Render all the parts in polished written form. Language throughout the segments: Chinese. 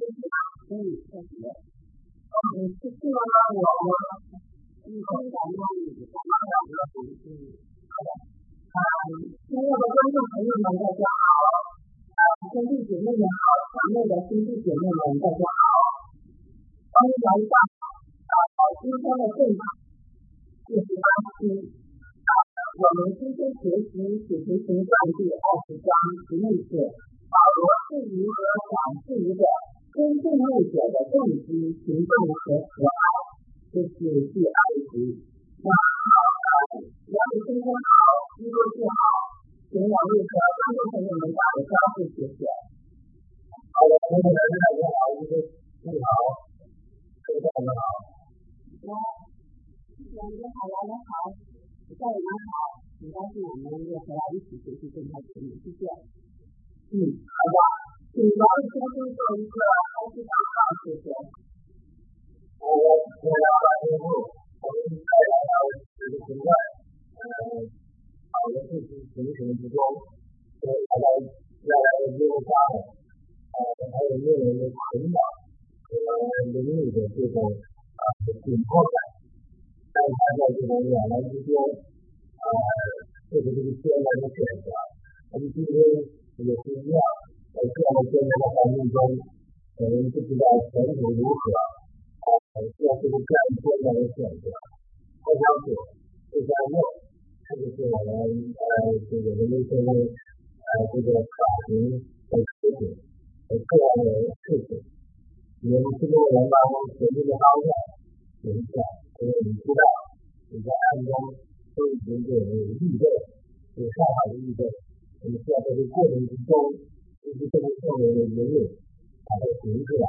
确实。是这样呢，我一分享一下你的妈妈的亲爱的观众朋友们，大家好，兄弟姐妹们好，场内的兄弟姐妹们大家好，欢迎来到今天的正场48期，我们今天学习使徒行传第20章16节，保罗是如何展示一个真正牧者的动机、行动和和爱，这是第2集。那杨宇先生好，一位姐好，请两位和观众朋友们打个招呼，谢谢。 好的，观众朋友们大家好，一位你好，各位朋友好。 两位好，来得好，家人们好，很高兴我们又回来一起学习这套节目，谢谢。 好的， 请杨宇先生做一个开始祷告，谢谢。 我来到节目，我们再来到使徒行传，好的事情行程之中，来耶路撒冷，还有耶人的捆绑和灵里的这种紧迫感，但是他在这种两难之间，做出这个艰难的选择。我们今天也是一样，在这样的艰难的环境中，我们不知道前途如何，需要做出这样艰难的选择。我想说，这项梦，特别是我们这个人生这个法庭的事情和各样的事情，我们这个人把我们前进的方向影响，因为你知道你在暗中都已经对我们有预备，有上好的预备。我们需要在这个过程之中，这是这个圣人的引领，把它行出来。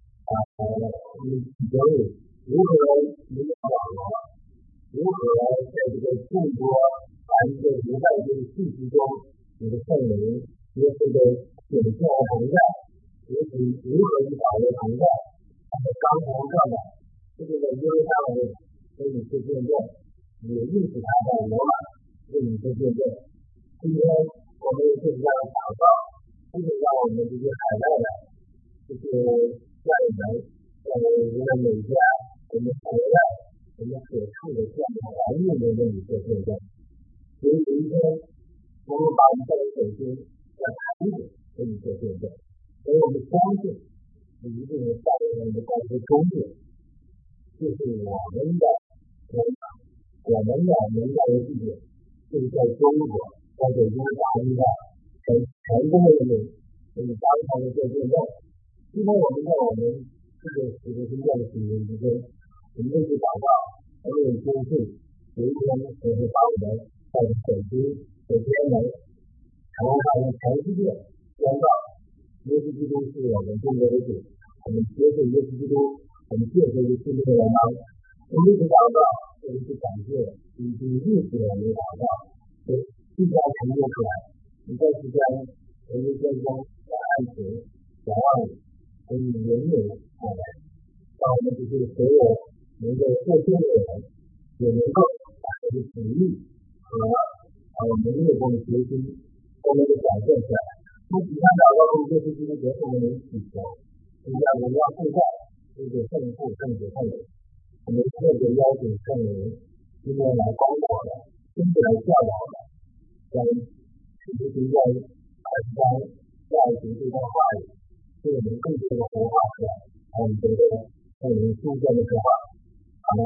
所以如何引导我们，如何在这个众多这个时代这个信息中，你的圣人耶稣的显现和同在，如何与保罗同在，他的刚强壮胆，这个在耶路撒冷为你做见证，也因此他在罗马为你做见证。今天我们也是这样的祷告，就是让我们这些海外的这些家人们，无论哪家，我们回来，我们所处的这样的环境中为你做见证。所以有一天，我们把我们在手心在台子为你做见证。所以我们相信，你一定会带领我们的关系终点，就是我们的天堂，我们的明白的地点，就是在中国。在北京大一的全国的人给你当场的做见证。今天我们在我们这个使徒行传的经文之中，我们一直祷告，我们有坚信，有一天我会把我们带着手机的天门，然后让全世界宣告耶稣基督是我们中国的主，我们接受耶稣基督，我们接受耶稣基督的荣耀。我们一直祷告，我们去感谢以及历史我们的祷告。一家成就出来，你在之间我们先生来安全仰望你，给你引领我们，让我们这些所有能够受训的人也能够把这个体力和能力中的决心都能够展现出来。不仅看到我们这些基督徒我们能祈求，更加荣耀颂赞这个圣父圣子圣灵。我们特别邀请圣灵今天来光照的，亲自来教导的。在使徒行传20章下一节这段话语，对我们更多的活化出来，让我们觉得圣灵出现的时候，好了。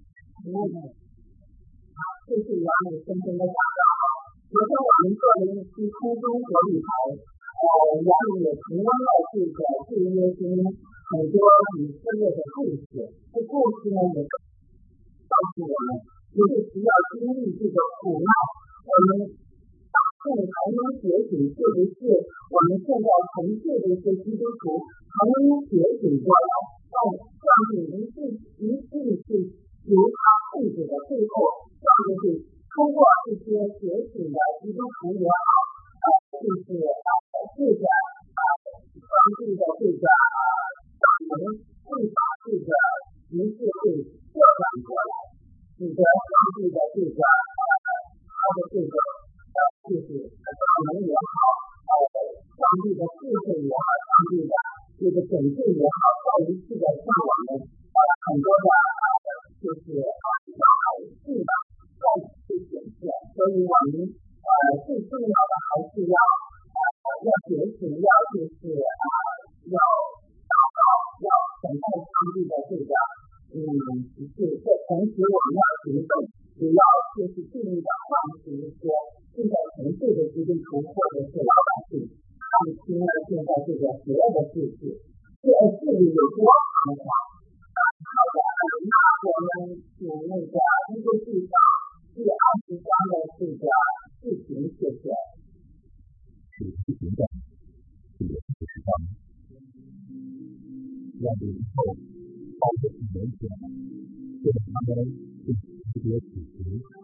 谢谢杨宇先生的讲道。昨天我们做了一期初中国语台，杨宇也重温了这个旧约中很多以色列的故事。这故事呢也告诉我们，就是只要经历这个苦难，我们才能觉醒，特别是我们现在城市的一些基督徒才能觉醒过来，在上帝一定是由他控制的背后，上帝是通过这些觉醒的基督徒也好，就是这个上帝的这个我们会把这个形式会扩展过来，使得上帝的这个他的这个就是大能也好，上帝的智慧也好，上帝的这个拯质也好，再一次的向我们很多的就是小孩子的再次显现。所以我们最重要的还是要觉醒，要就是要祷告，要等待上帝的这个这同时我们要行动，也要就是尽力的唤醒一些正在沉睡的基督徒或者是老百姓，他们听了现在这个邪恶的事情，这个事里有多长的好的，那我们请那个一个地方第20章的这个事情，谢谢。 10章，让以后包括年前，对他们是特别主题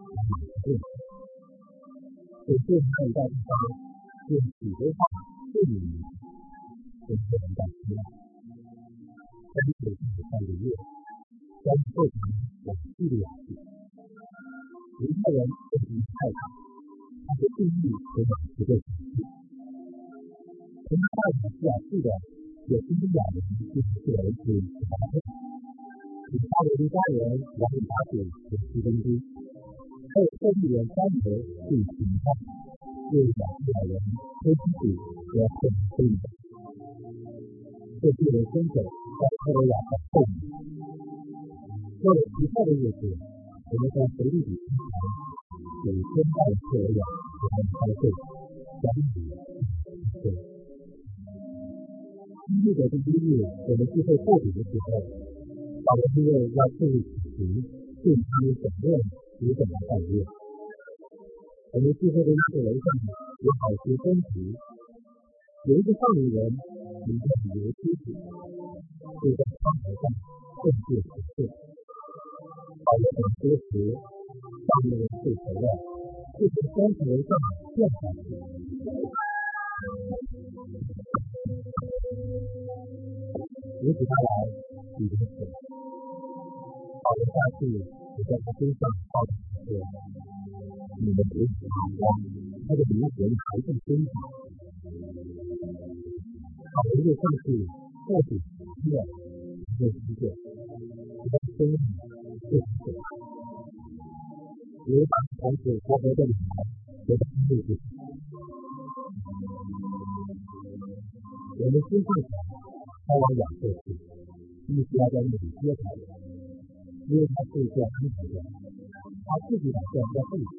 对这样一代地方用许多话对你们跟这样一代希望，但是3个月，将会成我们系列犹太人对于太太，他的定义和1个体系。从他的亚述的有伊利亚人就是作为是18岁，以巴维利家人然后打死为7分之一，还有特地人3人是情况，为亚述人推基主和混推理，这些人身手在克罗亚的后面。为了其他的日子，我们在腓立比之前有宣告克罗亚我们开会相比对。1月的第1日，我们聚会破底的时候，保罗因为要确立此题，并且审问主怎么办约。我们聚会的一个楼上有好些分歧，有一个少年人名叫犹基子，就在窗台上正确实践。保罗等说时，少年人睡着了，就从窗台上跳下去。扶起他来，已经死了。保罗下去，我在他身上抱着说：“你们别死他，他的灵魂还在身上。”保罗又上去，抱住死了，又一个，他的身体就是死了。有把从此活活的女孩和他妹子，我们心上想。他往亚瑟去，意思要在那里接他，因为他是这样安排的，他自己打算在这里。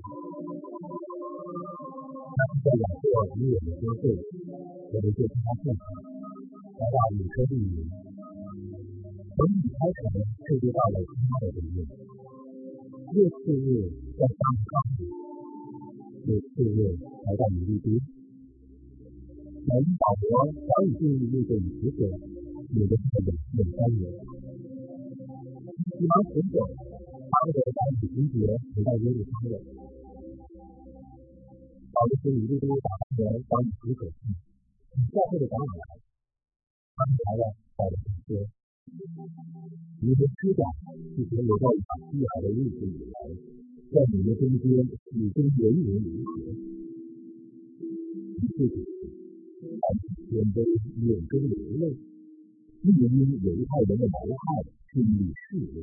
他是在亚瑟与我们约会，我们就跟他见他，来到以色列人，从以开始退入到了他的里面。6次日在上康，6次日来到米利都。由于保罗早已进入那个以使者，有的是2年。提完使者，他们的当主情节回到耶路撒冷。保罗从米利都打发人当使者去，与教会的长老来。他们来了，保罗说：“你们知道，自从我到亚细亚的日子以来，在你们中间已经人人如此。这就是谦卑，眼中流泪，因为犹太人的谋害是以事为。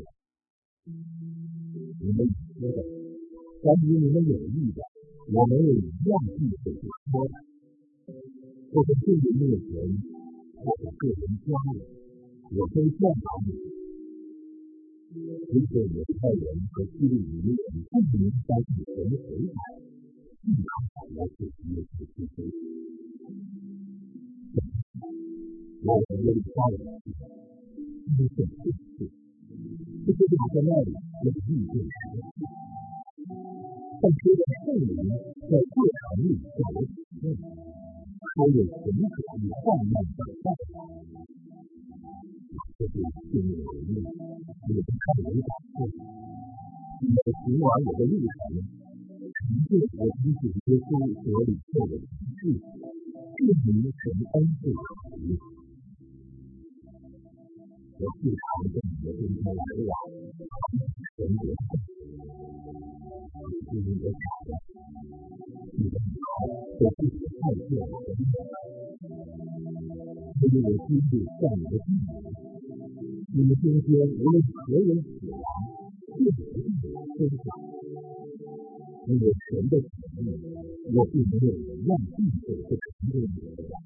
你们说的，关于你们有益的，我们也一样必须说的。或者对你面前，或者个人家里，我都教导你。如果犹太人和希利尼人不明白你神的回答，必然来自耶稣基督。我们耶路撒冷去，因为这事，这些人在那里有意见时，但随着圣灵在各场里向我指证，说有神可以患难等待。这是信任的人命，也不看为打错。因为行完我的路程，凭借我因主耶稣所领受的启示，证明神恩赐的实力。我时常跟你们中间来往，神国的你们的小的，你们好。 对自己太过的神秘，因为我经历上你的地名，你们中间无论何人死亡，就不会生还。因为神的旨意，我并没有人让地水不成就你的吧。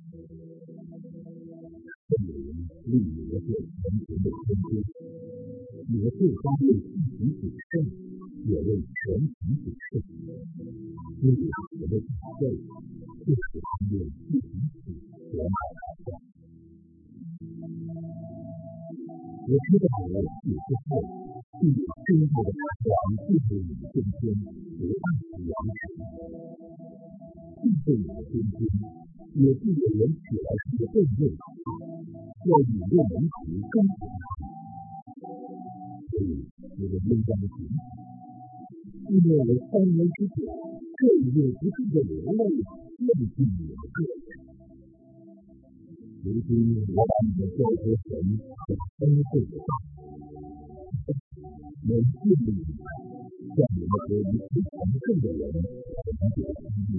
圣灵立我做全权的天尊，我这方为自己谨慎，也为全体谨慎。因为我的谨慎，就是他们自己死活埋下。我知道我死之后，必有真正的太阳进入你们中间，不按时扬时。进入你们中间，也必有人起来是个悖论，要引诱门徒跟从他。所以你们应当警醒，因为我3年之久，这一日不住的流泪，泪尽你们个人。如今我把你们交托神和恩惠的道，能建立你们，让你们和一切从圣的人同得基业。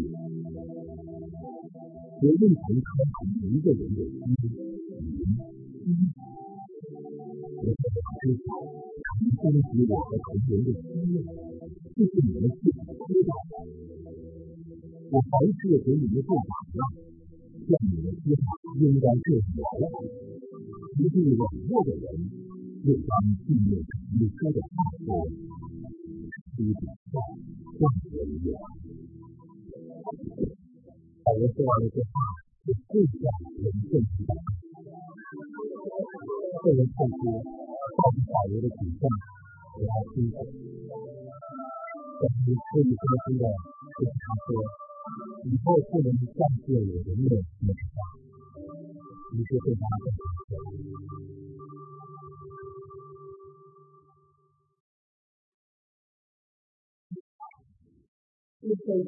我未曾看出一个人的心灵心，我想知道终极我和同人的希望，就是你们自己知道的。我还是给你们做榜样，让你们知道应该这样来，不是软弱的人，又当纪念你说的话说，基督教万人也。保罗说完了这话，就跪下人正祈祷。这人看出抱着保罗的举证和他亲手，但是可以说出的就是他说，以后不能再做我的面子话，于是对他很好。 这就是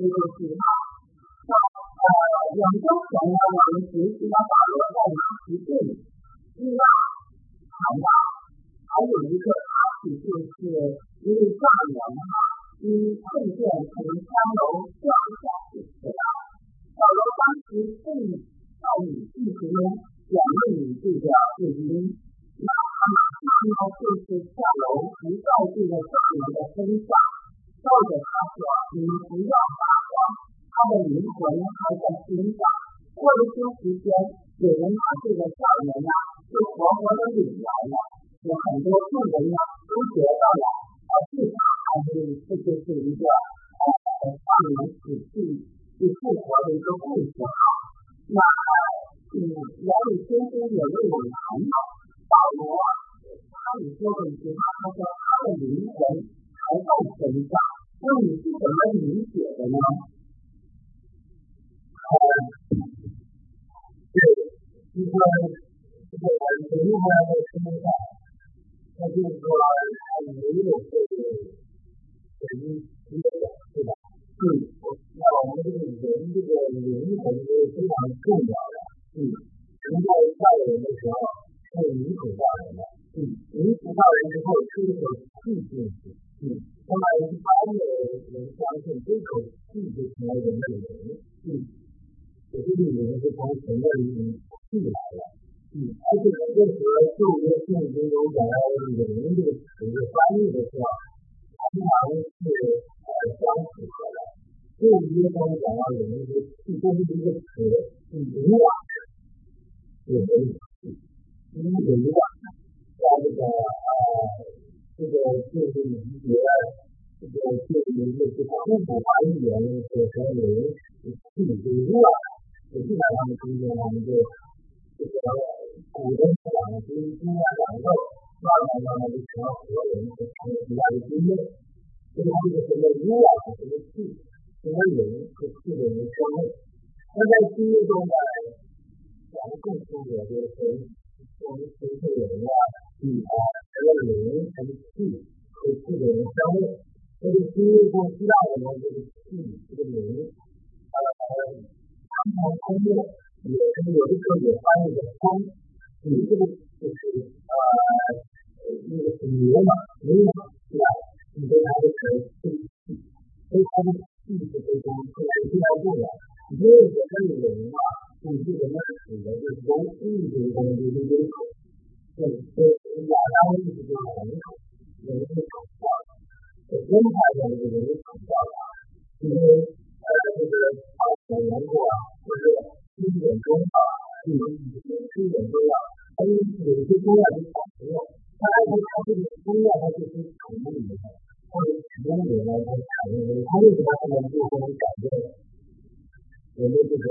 两周前呢，我们学习了保罗在马其顿、希腊、海岛，还有一个插曲就是一位丈人因困倦从3楼掉下去死了。保罗当时正在与弟兄们讲论这个福音，那他马上呢就是下楼直到这个丈人的身上，照着他说：“你不要怕慌。”他的灵魂还在心上。过了些时间，有人把这个少年就活活的领来了，有很多众人都觉到了，至少这就是一个少年死去又复活的一个故事。那姚宇先生也为我们谈到保罗，他也说过一句话，他说他的灵魂还在身上。那你是怎么理解的呢？ 一个这个灵魂的身上，那就是说没有这个神一个对吧？那我们这个人这个灵魂是非常重要的。人在造人的时候是灵魂造人的，灵魂造人之后是一口气进去，那么一般的人相信这口气就成为人的灵。这个灵是从神的灵气来的，而且任何旧约圣经中讲到这个灵这个词翻译的时候，常常是相符合的。旧约中讲到灵是气，这是一个词，灵瓦也可以，灵瓦在这个就是理解这个就是中古华语言所说的灵气就是灵瓦。基本上今天我们就这个古人讲的经验讲到，慢慢就成了活人，就成了其他的经验。这个什么灵啊，什么气，什么灵，是气的人生命。那在经验中呢，讲更清楚就是我们形成人什么灵，什么气，是气的人生命。这个经验中知道的呢，就是气，这个灵。空间也是有一个也翻译的空，这个就是那个是牛嘛，对吧？你跟它的气，所以它的气是非常重要。你看没有这个人啊，就是我们指的就是从物质上的这个对，亚当意识就是人口，人是创造的，人才的这个人是创造的，因为就是人过就是7点钟啊，7点钟啊，他有些重要的小朋友，他这个重要他就是产物里面，或者使用者呢，他产物里面，他为什么不能做这种改变？我们这个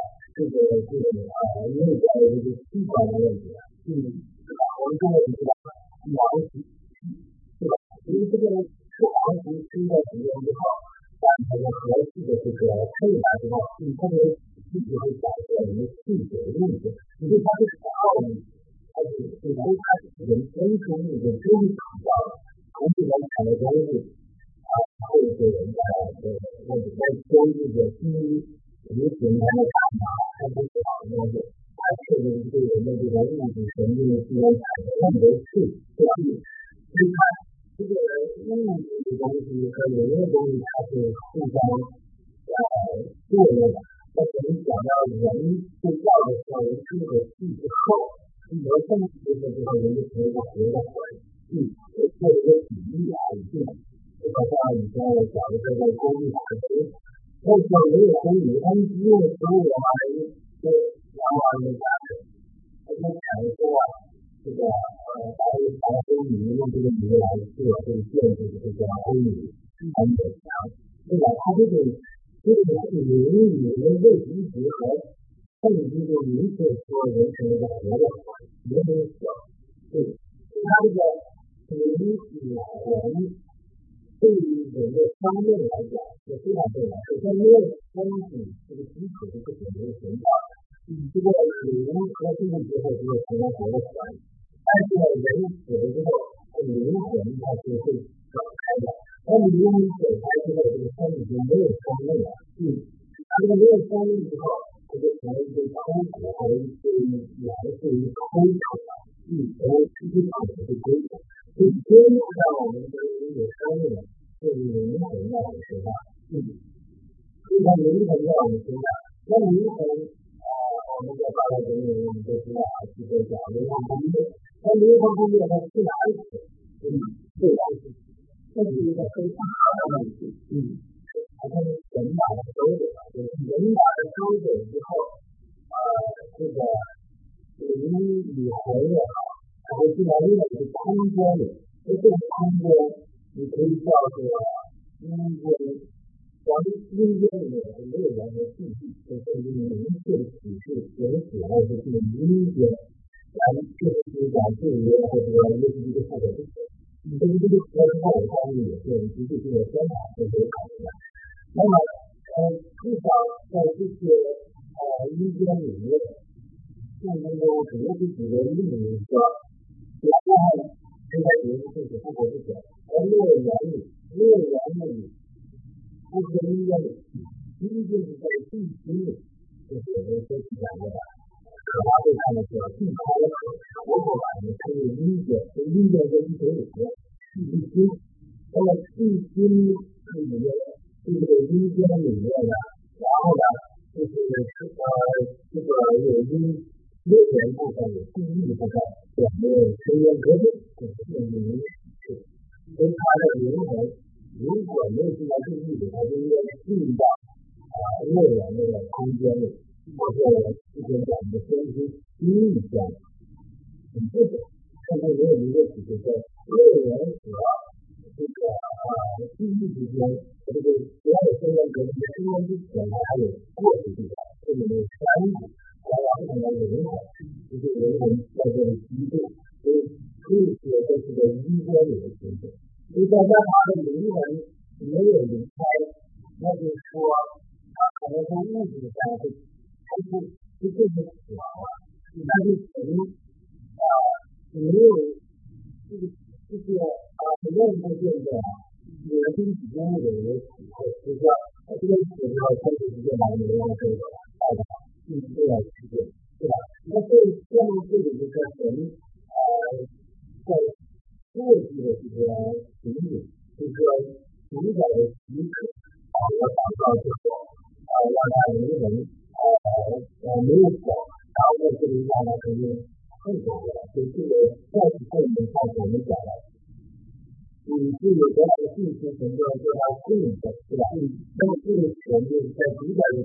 内在的这个器官的问题啊，我们中国人知道王石，对吧？因为这个吃王石吃了几年之后，它的合适的这个配搭之后，它的具体会改变我们气血的运行，也就是它这个奥义，它是人天生物质都是创造的，同时能产的东西会给人带来的那种收入的低。无形的大脑还是好的东西，它确实对人的这个物质神经的机能产生很多刺激。所以看这个物质的东西和人的东西，它是互相作用的。但是你讲到人睡觉的时候，人吃了气之后，你要这么说的时候，人就成为一个活的环境，做一个比喻啊，就好像以前我讲的这个工地上的那时候没有公里，N G 的时候的话，就2万的价格，他就产生了这个白公里用这个米来做这个建筑的这个公里很有强，对吧？它这个人与人的位移结合，甚至就明确说人成了一个活的人的小，对，它这个人与人。对于人的方面来讲是非常重要。首先，没有身体这个基础是不可能存在的。这个人和身体结合之后成为活的环，但是呢，人死了之后，灵魂它是会转开的。当你灵魂转开之后，这个身体就没有生命了。它这个没有生命之后，它就成为一个空壳，或者来自于空壳，成为躯体上的一个规则。所以，真正让我们的有生命是灵魂在我们身上，所以它灵魂在我们身上。那灵魂我们在大学里我们都知道是在讲灵魂分裂。那灵魂分裂它去哪里去？这个这是一个非常好的问题。好像人把它收走了，就是人把它收走之后，这个灵与魂也好，然后进来另外一个空间里。这个空间你可以叫做阴间，咱们阴间里面是没有任何禁忌，就是明确的启示人死后是进阴间，咱们确实讲对于或者耶稣基督复活之前，这个复活之后的方面也是直接性的宣传是有可能的。那么至少在这些阴间里面，圣经中主要是指的另一个应该也是复活之前，而乐园里，不是阴间里，阴间是在地心里，就是我们说讲的，可拉对他们说地开了活过来，你看这个阴间跟地水里面，地心，那么地心里面，这个阴间里面呢，然后呢，就是这个有乐园部分有地狱部分，有没有深渊隔绝，就是灵是，所以他的灵魂如果没有进到地狱里，他就应该进到乐园那个空间里，或者之前讲的先知地狱间，这种甚至没有一个指示说乐园和这个地狱之间，这个主要的深渊隔绝，深渊之前还有过去地方，这里面有山谷。看到灵魂，就是灵魂在这里居住，所以可以说这是个阴间里的情景。所以大家他的灵魂没有离开，那就是说他可能从物质上就是死亡了，但是没有很多人都见证有人跟几公里的人死后，就是说这个死后三十时间把灵魂收走了，这样去做，对吧？那这样这里就是人在过去的这个情景，就是说主宰的许可，我祷告之后，让他灵魂有这样的信息，很多人对他信的，对吧？那么这个人就是在主宰的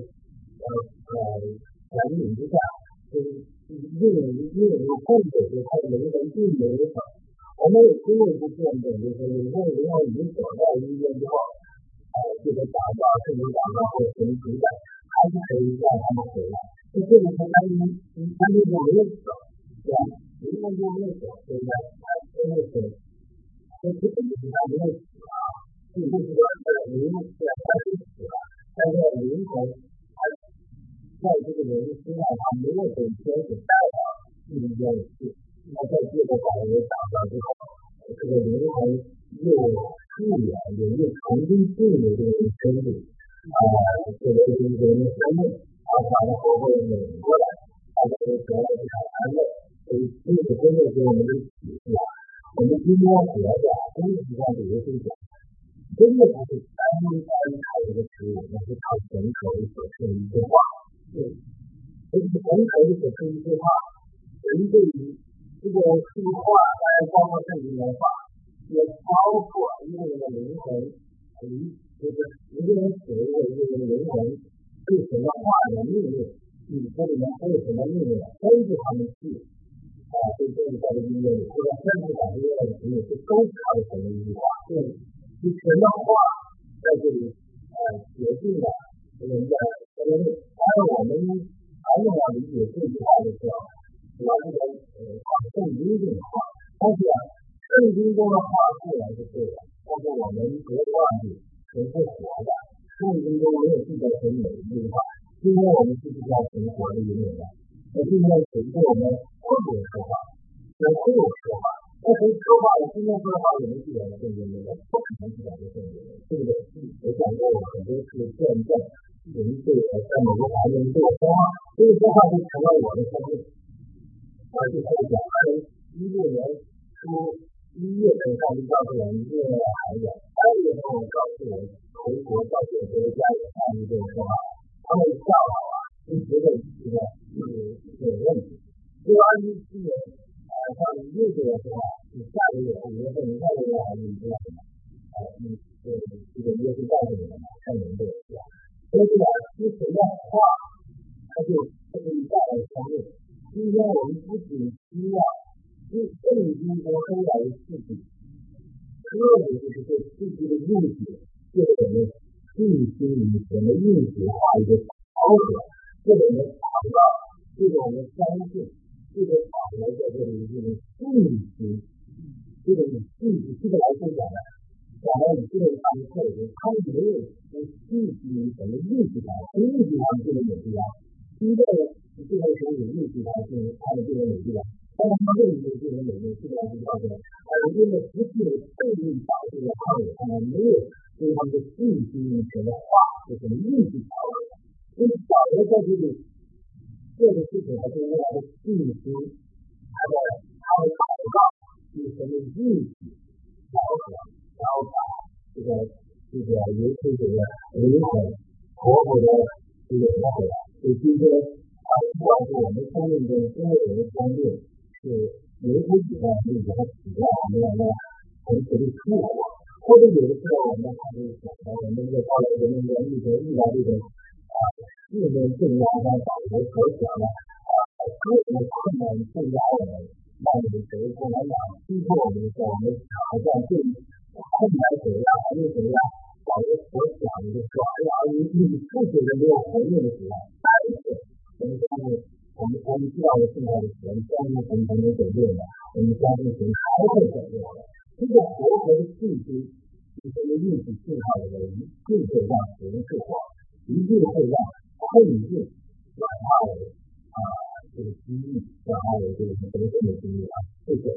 引领之下，就是运营控制的他的灵魂并没有少。我们也经历过这样的，就是有些灵魂已经走到医院之后，这个祷告、圣灵祷告或者神主宰，还是可以让他们回来。就这个他们就没有走，对吧？灵魂就没有走，对不对？真的是，这其实他没有死啊，并不是说灵魂虽然他是死了，但是灵魂他在这个人身上他没有被天使带到另一边去。那在这个保罗讲到之后，这个灵魂又复原，也又重新进入这个身体，这个是一个人的生命，把它后后领过来，大家都得到这场安乐。所以这个真的是我们的启示啊！我们今天活着，真的是像主耶稣讲，真的不是单靠这个词语，而是靠神口里所说的一句话。而且神口里所说的一句话，神对于这个说话，当然包括圣经的话，也包括一个人的灵魂，就是一个人死了，一个人的灵魂对神的话的命令，你这里面对神的命令，根据他们去对这一块的音乐里，或者甚至把这个的词语是都靠着神的一句话，对，就神的话在这里决定了人的生命。当然我们常常理解这句话的时候，主要是圣经这句话，但是圣经中的话固然是对的，但是我们不要忘记神是活的，圣经中没有记载神每一句话，今天我们是不是要神活的永远的？那今天神对我们会不会说话？神会有说话，那神说话，我今天说的话有没有记载在圣经里面？不可能记载在圣经里面，对不对？我讲过我很多次见证，人对我在每个环境对我说话，这个说话就成了我的生命。就可以讲2016年初1月份上帝告诉我们1月份孩子，3月份我告诉我回国告诉我家里上帝对我说话，他们笑话我，就觉得这个有问题。2017年上帝又对我说话，你下个月5月份你下个月孩子你知道什么？这个耶稣告诉你们嘛，看你们对我说。所以是神的话，它就可以带来生命。今天我们不仅需要对圣经中黑白的事情，特别就是对世界的运行，对我们信心与神的运行化一个调和，对我们祷告，对我们相信，这个保罗在这里就是信心，这个信心，这个来说讲的，讲到以色列他们特别，他们没有信心与神的运行上，运行上这个也不一样。第一个呢，这个时候有运气，他们这个努力了，但是他为什么这个努力？这个是告诉我，因为不是被力导致的抗议，他们没有对他们的信心神的话和什么运气调和，所以保罗在这里做的事情还是因为他的信心，他的祷告与神的运气调和，然后把这个耶稣这个灵魂活活的这个活回来。所以今天不管是我们生命中所有人的生命是有一些几段例子和体验我们让它从此地出来，或者有的时候我们还是想到我们这个到了人们的遇到这种事件重压上保罗所讲的各种困难重压我们，让我们谁不能讲逼迫我们的时候，我们好像对困难怎样还是怎样，保罗所讲的就是说你不觉得没有回应的时候，我们相信我们知道的现在的神相信神才能拯救的，我们相信神还会拯救的。这个活活的信心是这个运气信号的人，一定会让神复活，一定会让困境转化为这个机遇，转化为这个神圣的机遇啊！谢谢。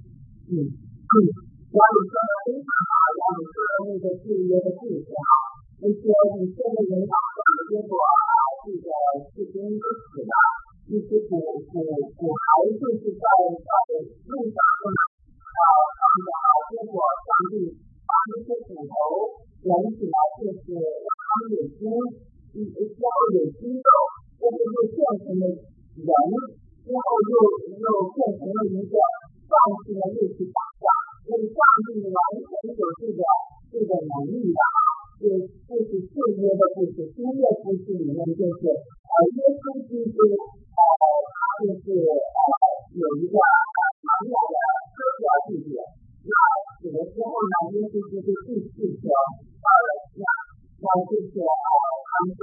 我们说的非常好，我们说的那个制约的故事哈，你说你现在领导的结果这个士兵是死的，一些古孩就是在路上结果上帝把那些骨头连起来，就是让他们有筋，需要有肌肉，这就是变成了人，之后又变成了一个壮士的力气打架。所以上帝完全有这个事里面就是耶稣基督他就是有一个玛利亚的哥哥弟弟，那死了之后呢，耶稣基督第四天那就是他们说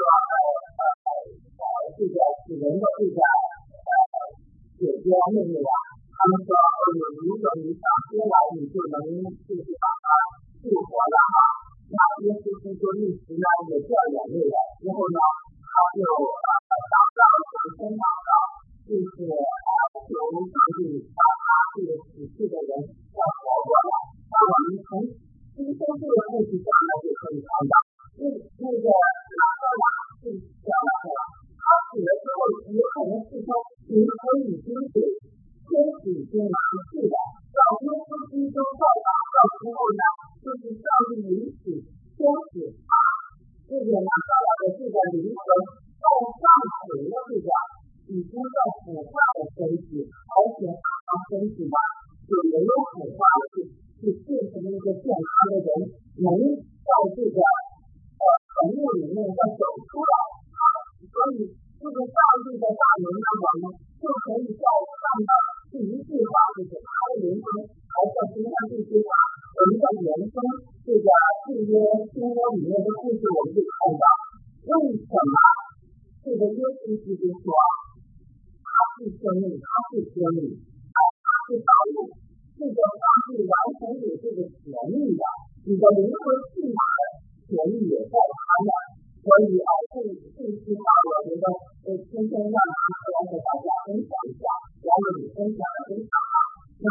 这个死人的这个姐姐妹妹啊，他们说如果你想出来，你就能就是把它复活了哈。那耶稣基督一时呢也掉眼泪了，之后呢他就祷告神祷告，就是求上帝把他这个死去的人要活过来。那我们从今天这个故事上呢就可以看到，那个拉撒拉是这样的，他死了之后有可能是说灵魂已经给天使已经拿去了，到耶稣基督再祷告之后呢，就是上帝允许天使把这个拉撒拉的这个灵魂带上回了这个已经在腐化的身体，而且他身体呢也没有腐化的是变成一个健康的人，能在这个坟墓里面再走出来。所以这个上帝的大能呢，我们就可以在看到第一句话，就是他的灵魂还在身上。第一句话我们在原生这个旧约新约里面的故事，我们就看到为什么这个耶稣基督说他是生命，他是天命，他是道路，这个上帝完全有这个权利的，你的灵魂去哪儿，权利也在他那。所以这一句话我觉得今天让大家和大家分享一下，然后你分享的非常好。那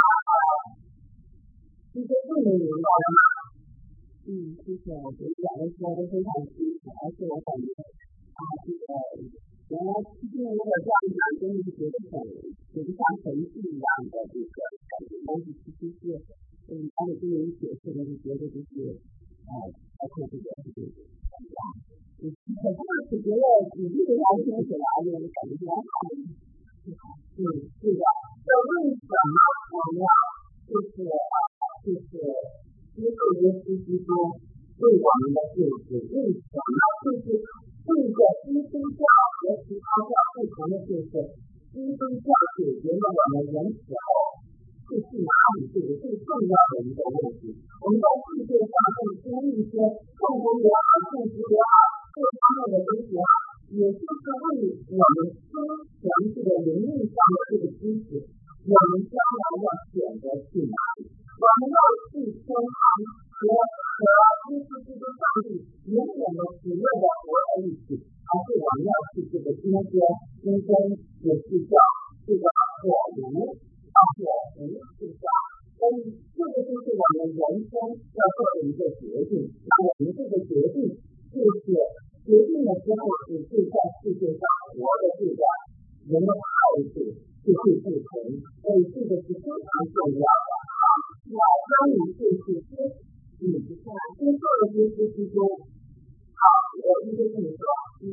这些不能明白吗？谢谢，我觉得两位说的非常清楚，而且我感觉这个原来今天如果这样讲，真的是觉得像神迹一样的这个感觉，但是其实是他的这个人解释的，就觉得就是包括这个我是觉得你这个条听起来就感觉蛮好的。是的，这为什么我们要就是接受耶稣基督为我们的救赎？为什么？就是这个基督教和其他教不同的就是基督教解决了我们人死后是去哪里这个最重要的一个问题。我们在世界上会经历一些痛苦也好，幸福也好，各方面的东西啊，也就是为我们增强这个灵命上的这个知识，我们将来要选择去哪里？我们要去天堂和耶稣基督上帝永远的喜乐的活在一起，还是我们要去这个阴间也是叫这个火炉是这样。所以这个就是我们人生要做的一个决定。那我们这个决定就是决定了之后，你就在世界上活的这个人的态度就会不同。所以这个是非常重要的。那当你就是接受了耶稣基督，我一直跟你说，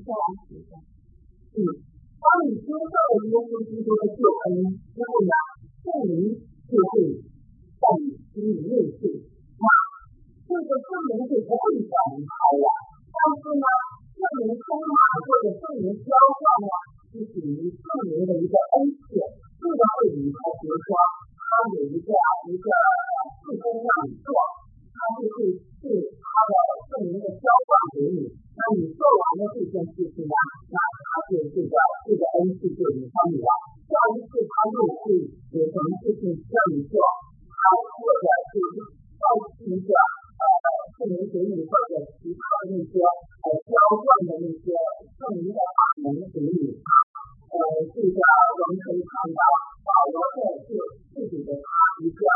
当你接受了耶稣基督的救恩之后呢，圣灵就会在你心里内住。那这个圣灵是不会转离开的，但是呢，圣灵充满或者圣灵浇灌呢，是属于圣灵的一个恩赐，这个会离开。比如说，他有一个事工让你做，他就会是他的圣灵的浇灌给你。那你做完了这件事情呢，那他就这个恩赐就离开你了。下一次他又会有什么事情让你做，他或者是再一个圣灵给你或者其他的那些浇灌的那些圣灵的法门给你。这个我们可以看到保罗在自己的一个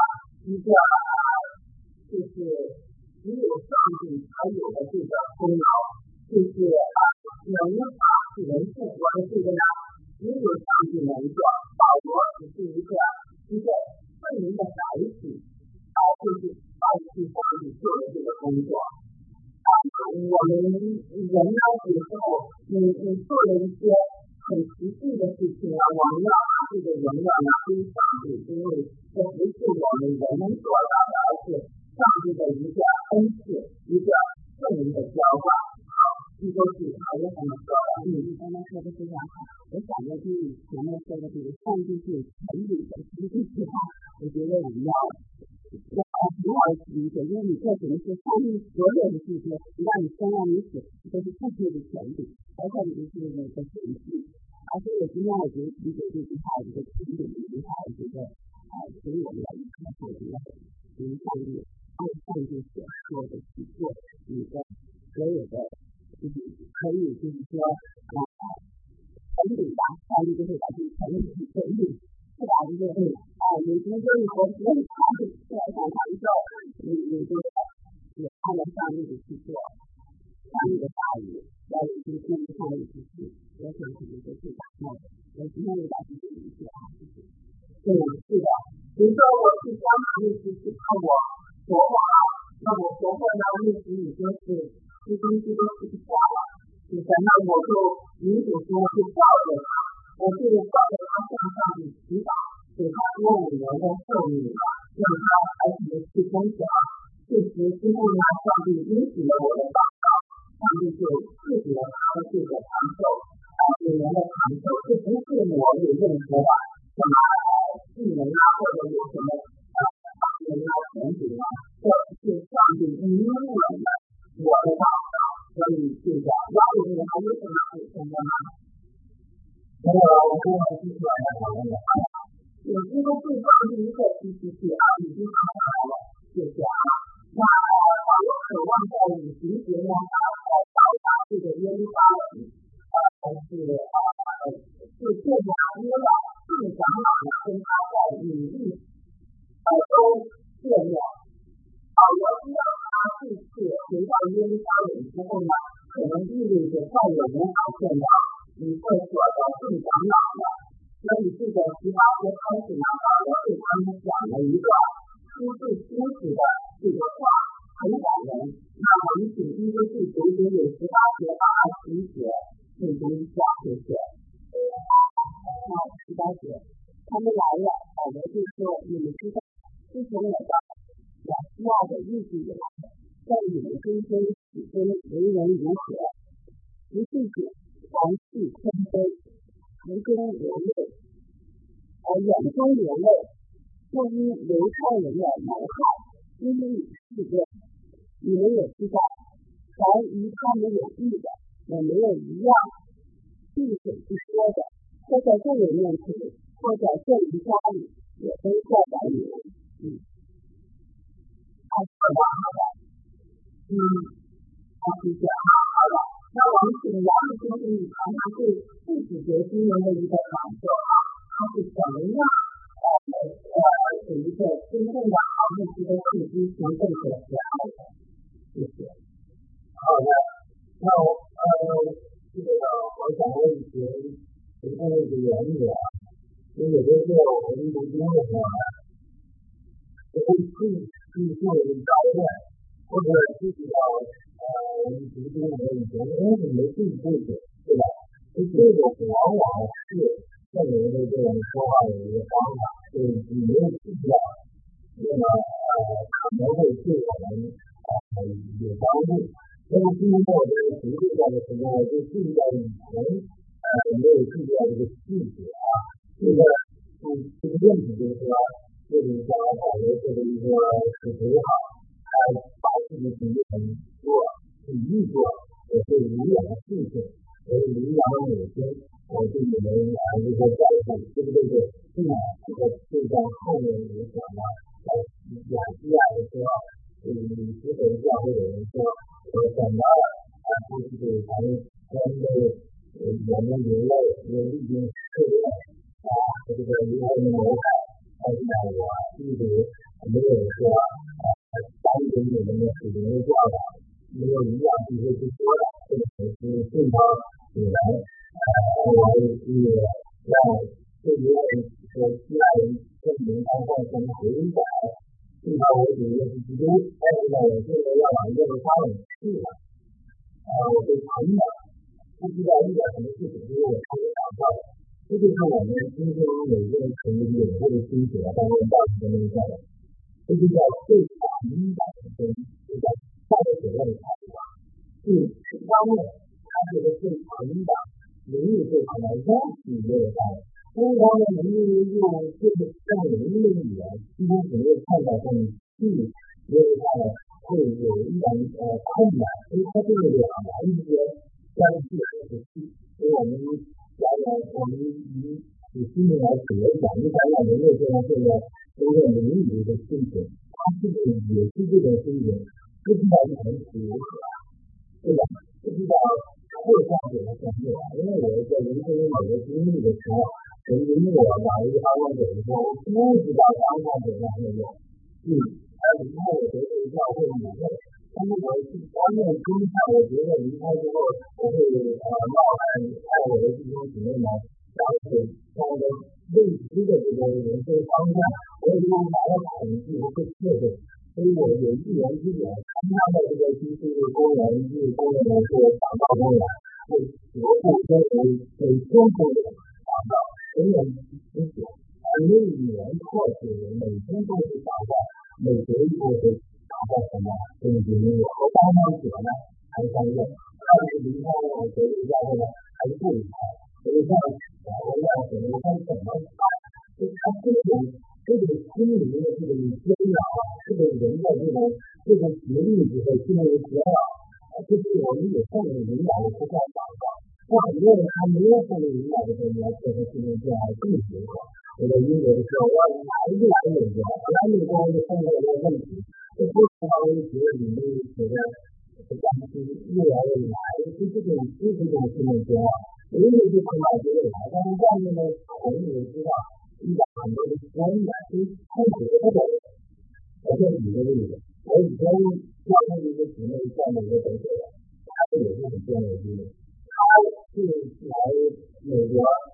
就是只有上帝才有的这个功劳，就是能把人复活的这个呢，只有上帝能做。保罗只是一个圣灵的载体，就是代替上帝做的这个工作。我们人呢，有时候你做了一些很实际的事情啊，我们要把这个荣耀拿归上帝，因为这不是我们人能做到的，而是上帝的一个恩赐，一个圣灵的浇灌。 一个是还有什么说的？你刚才说的非常好，我想的就是前面说的这个上帝是全理的，实际的话，我觉得我们要很好理解，因为你这只能是上帝所有的这些让你生让你死都是不配的权利，包括你的这个程序。而且我今天我觉得理解这句话一个经典的一句话，我觉得所有的人看上帝因为上帝按上帝所说的去做你的所有的就是可以就是说全理吧，上帝就会把这全理去全理，是吧？就是有些就是说不用上帝出来讲他一个你就是按照上帝的去做上帝的话语，要有一些上帝的指示，我想可能就是打闹的。我今天就把这个理解对，是的。比如说我去香港律师去看我婆婆那我婆婆呢律师已经是基督是家了，以前呢我就民主说就抱着他，我就抱着他向上帝祈祷，给他多5年的寿命了，让他孩子们去分享。确实之后呢，上帝允许了我的祷告，上帝就赐给了他的这个长寿，5年的长寿，这不是我有任何的什么技能或者有什么方面的前景这是上帝应允了我的祷告，所以这个要不你还有什么补充的吗？没有，我跟我继续来讨论了。有这个最重要的一个其实是已经谈下来了，就是那保罗渴望在五旬节呢到达这个耶路撒冷是见他约了众长老跟他在努力都见面。保罗知道他这次回到耶路撒冷之后呢，可能意味着再也无法见到以弗所的众长老了，所以这个18节开始呢，保罗对他们讲了一个出自天使的这个话，很感人。那我们请第一个是读有18节到21节，内中讲这些。18节，他们来了，保罗就说：“你们知道，自从我到亚细亚的日子以来，在你们中间始终为人如何？不是指凡事谦卑，途中流泪，眼中流泪，不因犹太人的谋害，因为事件，你们也知道，凡与他们有益的，也没有一样闭嘴不说的，或在众人面前，或在众人家里，也都教导你们。那我们请杨律师给你谈谈对第几节经文的一个感受它是怎么样有一个真正的好律师的契机行政的时候。谢谢。好的，那这个我想问一些其他的一个原理因为有的时候我们读经的时候就会去做一个导演，或者自己我们读经的以前没自己对的，对吧？这个往往是圣人的这种说话的一个方法，就是你没有记掉，那么可能会对我们有帮助。那么经过我们读这个的时候，就注意到以前没有注意到这个细节这个问题就是说，就是像保罗说的一个是很好，把自己形成做去预做，也是领养的事情，也是领养的母亲，我对你们这个教育，对不对？这个就在后面你讲了，在亚细亚的时候，之前教会有人说，我想到了就是咱们我们人类也已经是这个离开的谋害，但是呢，我一直没有说当时你们的属灵的教导没有一样必须去说的，这个是正常以来我也是让对于说希腊人证明他在从回改，正常我主耶稣基督，但是呢，我现在要往耶路撒冷去了，我被传的，不知道遇到什么事情，因为我看不到。这就是我们今天每个人成为有这个心血当中到底的那个，这就叫最强的跟这个大的责任的是双的， 这个最长的名义对他来说是没有大的。中国的名义用这个更容易的语言，几乎只有看到这种句子，因为它会有一点困难，所以它这个两难之间相似和细。所以我们以心里来讲一下，让人类这样这个名义的心情，它是不是也是这种心情？不知道你们是如何，对吧？不知道会这样子的感觉，因为我在人生有个经历的时候，曾经我把一个方向走的时候，不知道方向怎样会有，还有以后我觉得教会里面，但是我方面心态，我觉得离开之后，我会冒爱我的弟兄姊妹们，然后在我的未知的这个人生方向，我也就拿到统计和确认。所以我有一言之点，看他的这个基地公园是公园是长道公园，是国父周围每天都有长道，永远不止。每一年或者每天都是长道，每隔一个会长到什么？所以就是我和帮忙者呢还相认，但是离开我所以家的呢还是不离开。所以这样我要怎么办？就他这种心理的这种煎熬，这种人的这种节律之后，心理煎熬，就是我们有后面领导的不断祷告。那很多人他没有后面领导的时候，你要做成心理煎熬更结果。我在英国的时候，我来美国，来美国就碰到一个问题，就不知道为什么你们觉得担心越来越来，就这种心理煎熬。有一就碰到这个来，但是外面呢，我们也知道。遇到很多的专业是痛苦的人，我再举个例子，我以前教会一个姊妹在美国读书的，她也是很专业的，她是来美国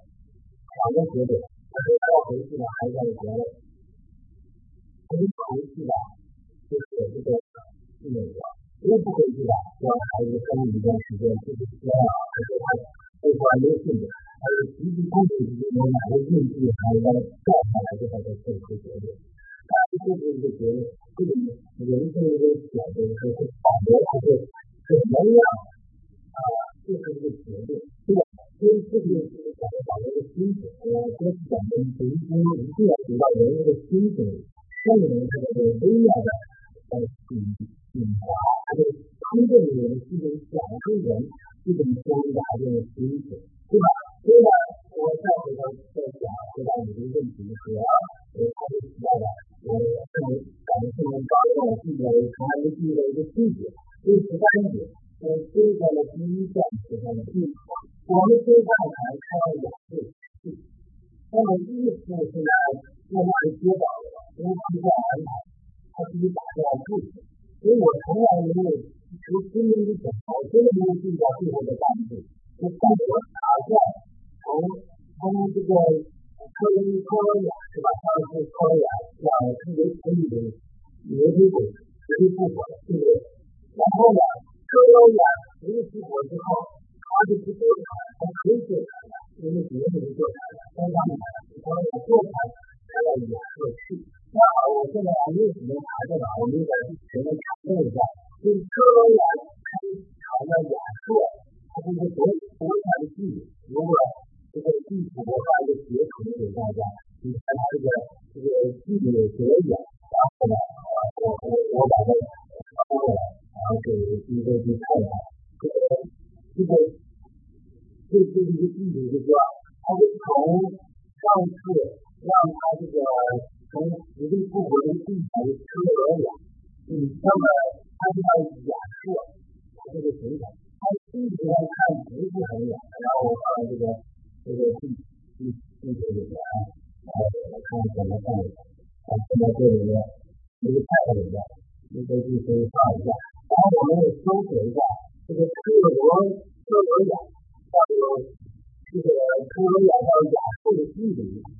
2个学者，她说她要回去了，还在国内，回去了就是这个去美国，如果不回去了，让孩子参与一段时间，就是说还是他非常优秀的。还有实际工作之间有哪个运气还要照下来就把它做出决定。他就是一个决定，这个人生一个选择是保留还是怎么样就是一个决定，对吧？所以这个就是讲保留的心情，我说讲的人生一定要知道人的心情，圣人他的微妙的品华，还有真正的人是一种讲究人这种表达这种心情，对吧？所以呢，我再回到回答你的问题的时候，我还是提到了我感谢能帮我记载从来没记的一个细节，第13节，我推荐了第一段时间的地方，我们推上来看2次，那么第一次是呢，在那里接到了，因为他们在安排，他自己打电话过去，所以我从来没有从心里讲，我真的没有记到最后的半句，就看我打算从这个科研是吧？他是科研，特别可以的研究部门这个，然后呢，科研实际复活之后，他就不做产，他可以做产的，因为别人做产的，但他们做产才要演合适。那好，我现在没有时间查这个，我们在前面查证一下，就是科研可以查的演合，它是一个国产的技术，如果这个技术的话，就结合给大家，你看它这个技术的表演，然后呢，我把它然后给一个去看看，这个一个技术就是说，它是从上次让它这个从实力复活的技术科研，那么它就要演示它这个形成，它技术上看不是很远，然后我把这个地图里面，然后我看怎么办，现在这里面一个菜里面，一个地图放一下，然后我们也搜索一下这个科罗雅到底这个科罗雅到亚述的距离，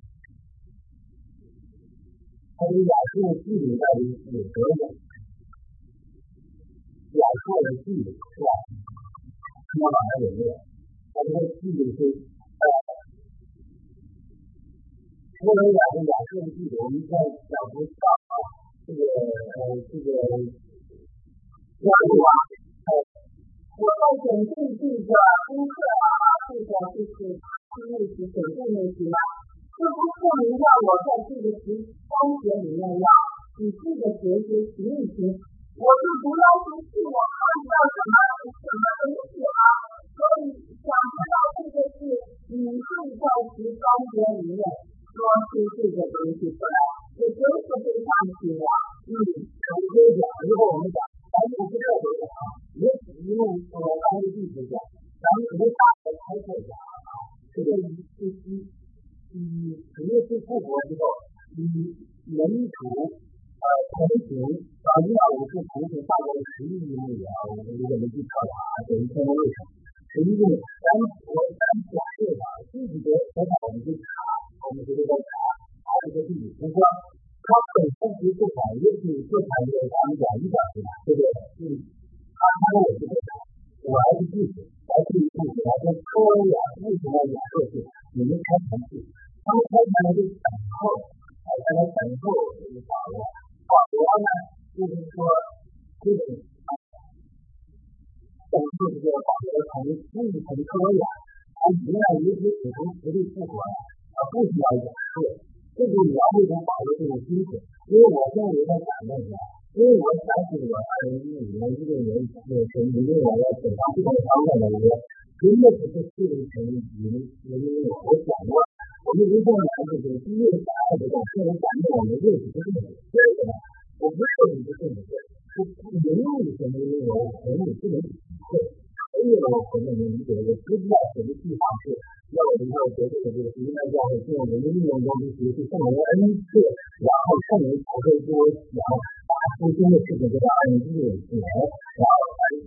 它离亚述的距离到底有多远？亚述的距离是吧？看到哪有没有？它这个距离是科罗雅的亚述的距离，我们在小红书上这个亚述啊， 我在审视这个功课这个就是历史审视那题呢，这不说明让我在这个13节里面要仔细的学习听一听，我就不要求是我看到什么东西所以想知道这个是你会在13节里面说出这个东西出来，也就是这上去了。 可以讲，如果我们讲咱们不热的讲也只用咱们地址讲，咱们没大的开拓讲这个肯定是复活之后，人土同行150同行大概11亿美元，我们如果没记错了等于1000多位11亿，咱假设自己的我们就查，我们就在查这个地理图说它本身其实产业是做产业咱们讲100岁对不对？它也是这样，我还是技术，还是技术，还是科研，为什么讲这是你们开城市，他们开出来的等候，保罗呢，就是说这种等候这个保罗从科研，他原来也是普通实力复活不需要讲课。这就你要为什么保留这个精神，因为我现在有点感动因为我相信我2015年16年因为我要走上这个方向的一个真的不是事情成因为我讲过我们一共来就是第一个想要这种个人感动我们认识真的对的我不是你不是你对是人物什么因为我可能不能体会所以我可能理解我不知道什么地方是要我们要学这个应该叫是我们的运动中学习圣人恩赐然后圣人才会多然后把初心的事情给他按记录起来然后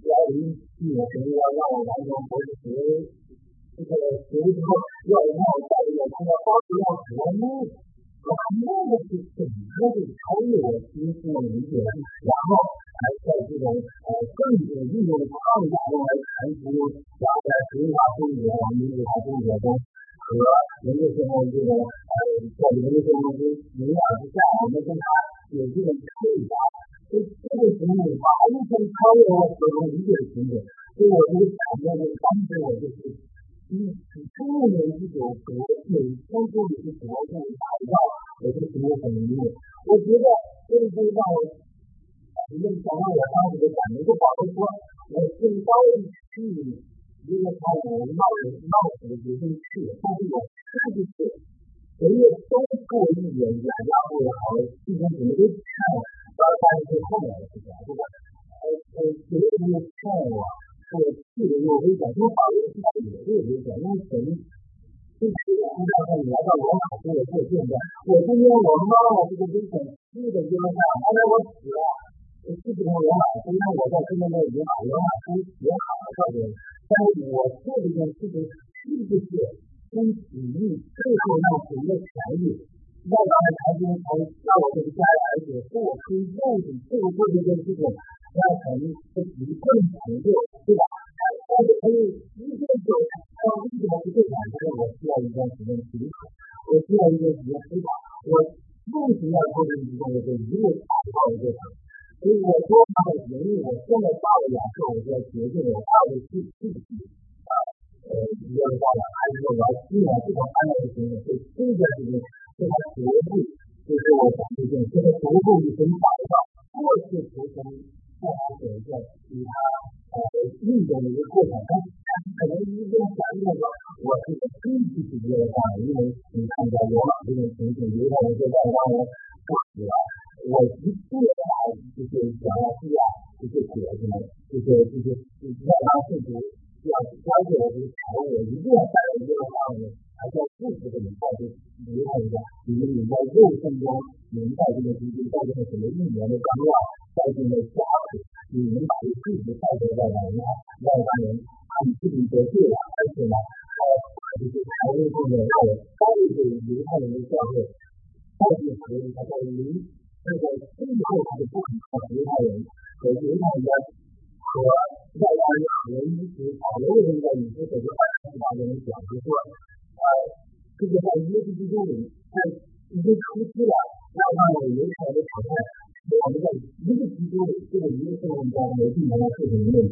2017年要让我完成博士学这个学之后要让我在这个通过高质量学目我那个是整个的超越我心中的理解然后还在这种更运动的框架中来谈及然后在文化中民主中中和人类生活这个在人类生活中营养之下我们跟他有这种配搭这个情景完全超越我所能理解的情景所以我这个感觉当时我就是初年这种每天做的是主要是打造我这个情景很理解我觉得这个就让我想到我当时的感觉就保证说我是稍微去一个他我闹死的决心去但是我是不是人家都过一眼然后好今天怎么都看当然是后面的事情这个谁也没有看我我去的有危险因为法律是有这个危险因为谁就是让你来到罗马给我做见证我今天我冒了这个危险去的地方后来我死了基本上罗马今天我在身边的罗马也好了告诉你但是我做这件事情是不是跟体育最后让谁的权益让他们才能让我这个家人而且说我可以用你这个做这件事情让可能是一份成就对吧但是可以一个就为什么不对感觉我需要一段时间思考我需要一段时间思考我为什么要做这个我就一路打到一个所以我说他的原因我现在到了2次我就要决定我到底是自己要到了还是我要既然这种安排的行为所以这件事情是他逐步就是我想决定这个逐步已经找到过去图层不好有一个其他运动的一个过程可能一个反应的我是根据这个因为你看到罗马这种情景有点就在让我不死了我一度就是想要这样就是写什么就是让他自己要了解我这个财务我一定要带着这个方面还是要复制这种态度留下一个你在肉身中明白这个经济带进什么1年的纲要带进了价值你能把这个事情带回来让他们他们自己得对了而且呢就是财务方面让我稍微对犹太人的教会到底和他在这个最后他就不可能靠犹太人和犹太人和外邦人和一起保留人在以色列就把人讲就说这个在耶稣基督里在已经出期了让他们犹太人的挑战我们在一个基督里这个一个圣人中没必要事情的问题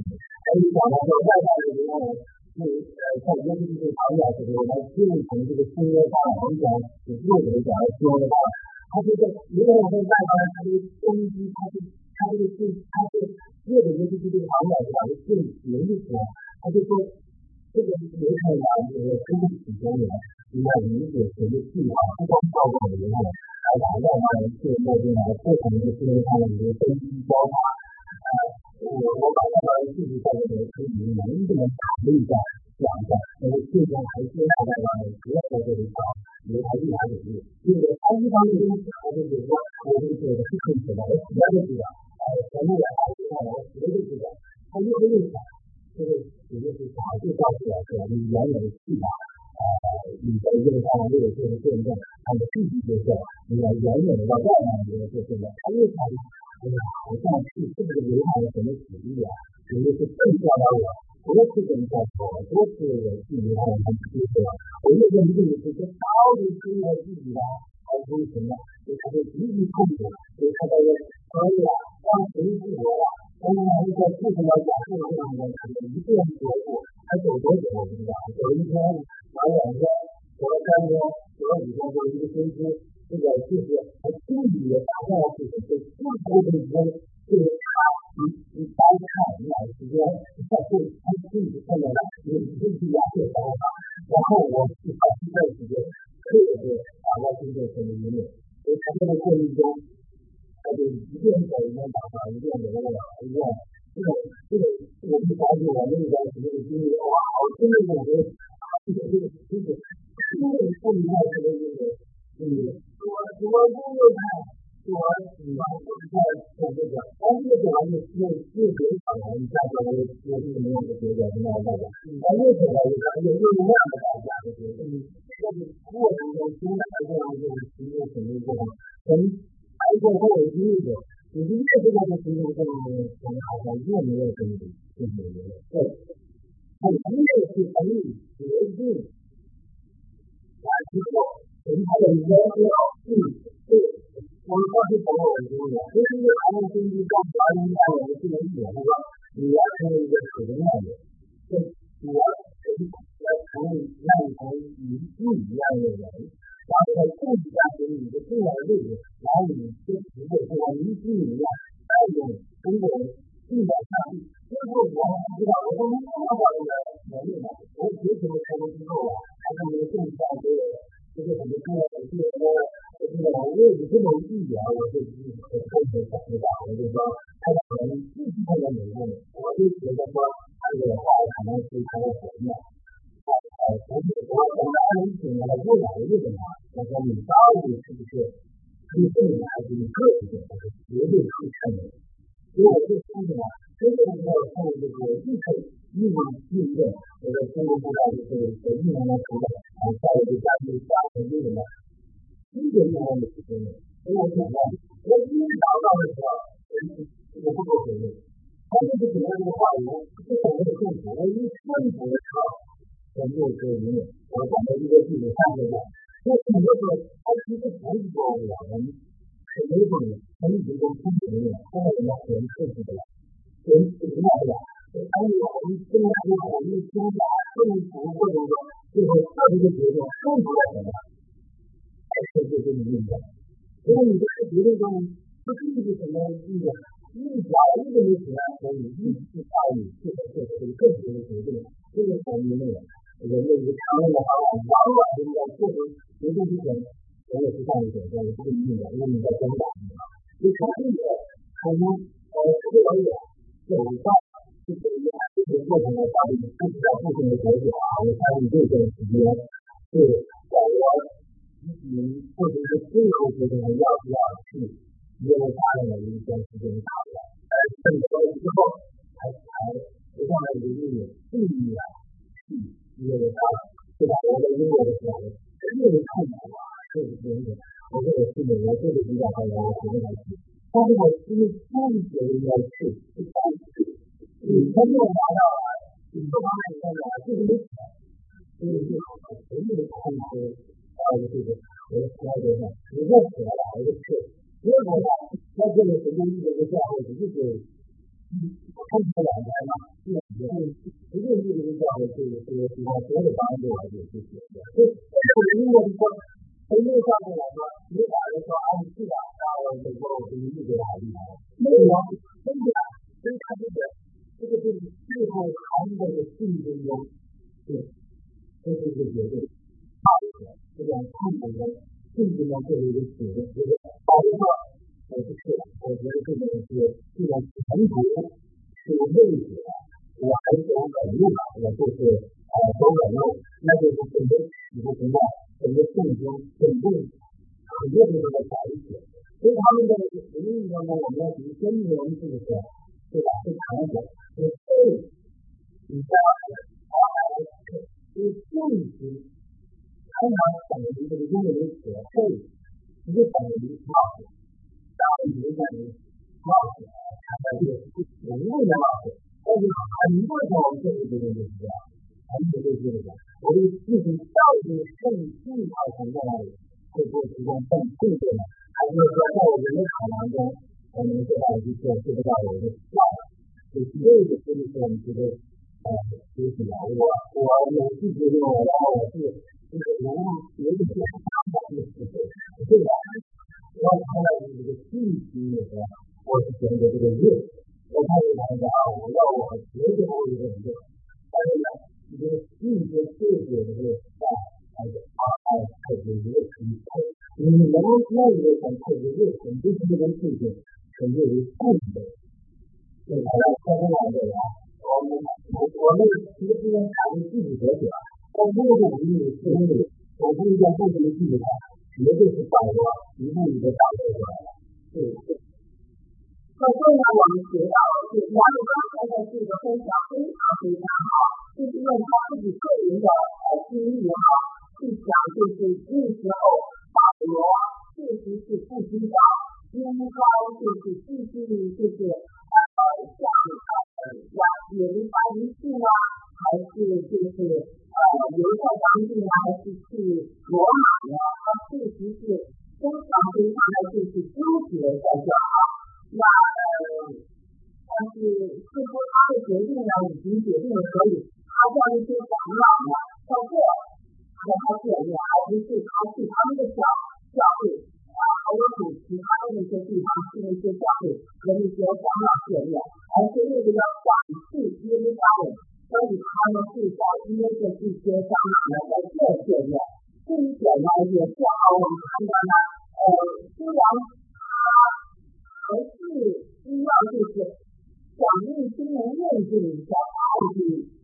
以讲到说外在的人呢，在耶稣基督长远的时候，来进行这个新约大我们讲以色列讲的新约大，他这个如果在外边他的根基，他这个越的耶稣基督长远的把这进行的时候，他就说这个犹太人这个真实中人应该理解神的计划，不光照顾我们人，还把外邦人借过进来，不同的新约他们的根基教法。我把外邦人继续在这个可以能不能考虑一下讲一下，但是最终还是让外邦人不要在这里找犹太人来努力，因为他一方面他就是说我这个做的是可以的，我喜欢就知道，全部来我学就知道，他越来越想，这个也就是早就告诉我说你远远的去吧。你在这个上面这个做的见证，他的具体就是你要远远的到外面这个做见证，他越想哎呀，好像是这个犹太人什么旨意啊？有的是更教导我，多次跟他说，多次我去犹太人去说，我越认定是这到底是我自己的还是什么？就他就极其痛苦，就他在这可以啊，让神复活了。但是呢，在父亲来讲，父亲来讲，可能一个人走路，还走多久我不知道，走一天，走2天，走了3天，走了5天，走1个星期，这个就是他心里的大概是这复活的时间，就是他你单看一段时间，他会他自己看到了，你自己要做方法，然后我去把这段时间特别把它真正成为一面，所以他这个过程中。他就一遍走一遍打仗，一遍走一遍一遍，这个就发现我们那段时间的经历，哇，好真的感觉，这个不一样的这个我喜欢在这个，但是这个是越长你再说我没有觉得那样的，但越长越那样的大家就觉得这个过程中现在这样就是实验什么过程，还有后有经历的，你是越这个的经历过程中，好像越没有经历，对，他越是可以决定来之后，他的要求对。我们过去朋友的经历，就是因为他们经济更加应该我们这个一点的话，你要成为一个可能的人，就你要成为让你成为一样的人，然后在自己家庭里的重要的位置，然后你就不会像一一样带领中国人进到上帝。最后我不知道我们做到这个能力呢，我学习的成功之后啊，还是没有更加的。就是很多重要的，就是说，我也这种意义啊，我就很感觉到，我就说，他可能自己看到美梦，我就觉得说，他这个话可能是他的什么？我等到2019年的未来的日子呢，我说你到底是不是可以对你孩子你个人的绝对可以看的？所以我就发现啊，真正要看这个立刻运用，我的中国不管是运用的成本，在一个家庭家庭这个呢，一个运用的时间呢，所以我想呢，我今天找到的时候，我不够回应，他就是怎么样的话，我不懂得政府，我一顺服的时候，我没有可以运用，我感觉一个自己上面的，那很多时候他其实不是说我们。是没有很已经都出名了，后来人家人克制的了，人怎么样的？还有我们现在的我们现在政府或者说就是特别的决定，更多的什么？还是这个运动。如果你这个决定中，它并不是什么意义，一点一个没起来，所以一直参与这个更多的决定，这个才是那个人的一个常人的话，往往是在做出决定之前。我也是这样一种，我是因为你在增长，你肯定的，可能这个也有到就是这个过程的话，你不知道不同的结果啊，我相信这段时间是在我或者是最后决定要不要去约他人的一段时间长的，等到之后才不断的努力注意啊，去约他，对吧？我在英国的时候，特别痛苦啊。我这个是我这个比较好的，我觉得还是，但是我其实自己觉得要去，你真正达到了，你不光是在哪自己的钱，所以就好全部的控制，这个我的其他地方，你再起来我就去，如果呢，在这个时间一直这样，我就是控制2年嘛，1年喜欢所有的帮助来解释解释。如果说从这个角度来说，你打的说是的，这个我给你理解的很厉害。那么真的跟他这个就是最后他们的竞争中，对，这是一个绝对这种看的人竞争的这一个解释，包括我觉得这个是这种前途是未解的。我还是有本路的，我就是走本路，那就是准备起步行动，准备竞争，准备很多的在一起。所以他们的实力当中，我们要提真正这个对吧？是强者，是对，你在是正直，常常等于这个英文的词汇，一个等于冒险，当一个等于冒险，它的这个无谓的冒险。但是很多时候这个就是这样，很多就是这样。我的事情到底是进化成在哪里，会不会提供更对的呢？还是说在我们的考量中，我们这样一个知不到我的效果？就是这个就是我们觉得学习了。我有自己认为，然后我是这个人物学的是相当的这个我看到这个信息的时候，我是觉得这个热。我看你讲我要我绝对不会这么做，但是呢，你这个一些对的这个还是特别热情，你能那一个很特别热情，就是这个事情很热于共的。对，来参加这个我们其实跟谈自己得奖，但如果我们有心理，我不一定不能记得，绝对是把握一步一步掌握出来的。对。 所以呢，我们学到是杨刚才的这个分享非常好，就是用他自己个人的经历去讲，就是那时候保罗确实是不知道应该就是继续就是像也离开一次呢，还是就是留在当地呢，还是去罗马呢？他确实是非常的就是纠结在这儿。那但是似乎他的决定呢已经决定了，所以他在一些长老呢在这和他见面，而不是他去他们的教会还有主其他的那些地方去那些教会和那些长老见面，而是为了要反对耶路撒冷，所以他们会在约着这些长老呢在这见面。这一点呢也是我们看到呢虽然还是需要就是想内心能认定一下到底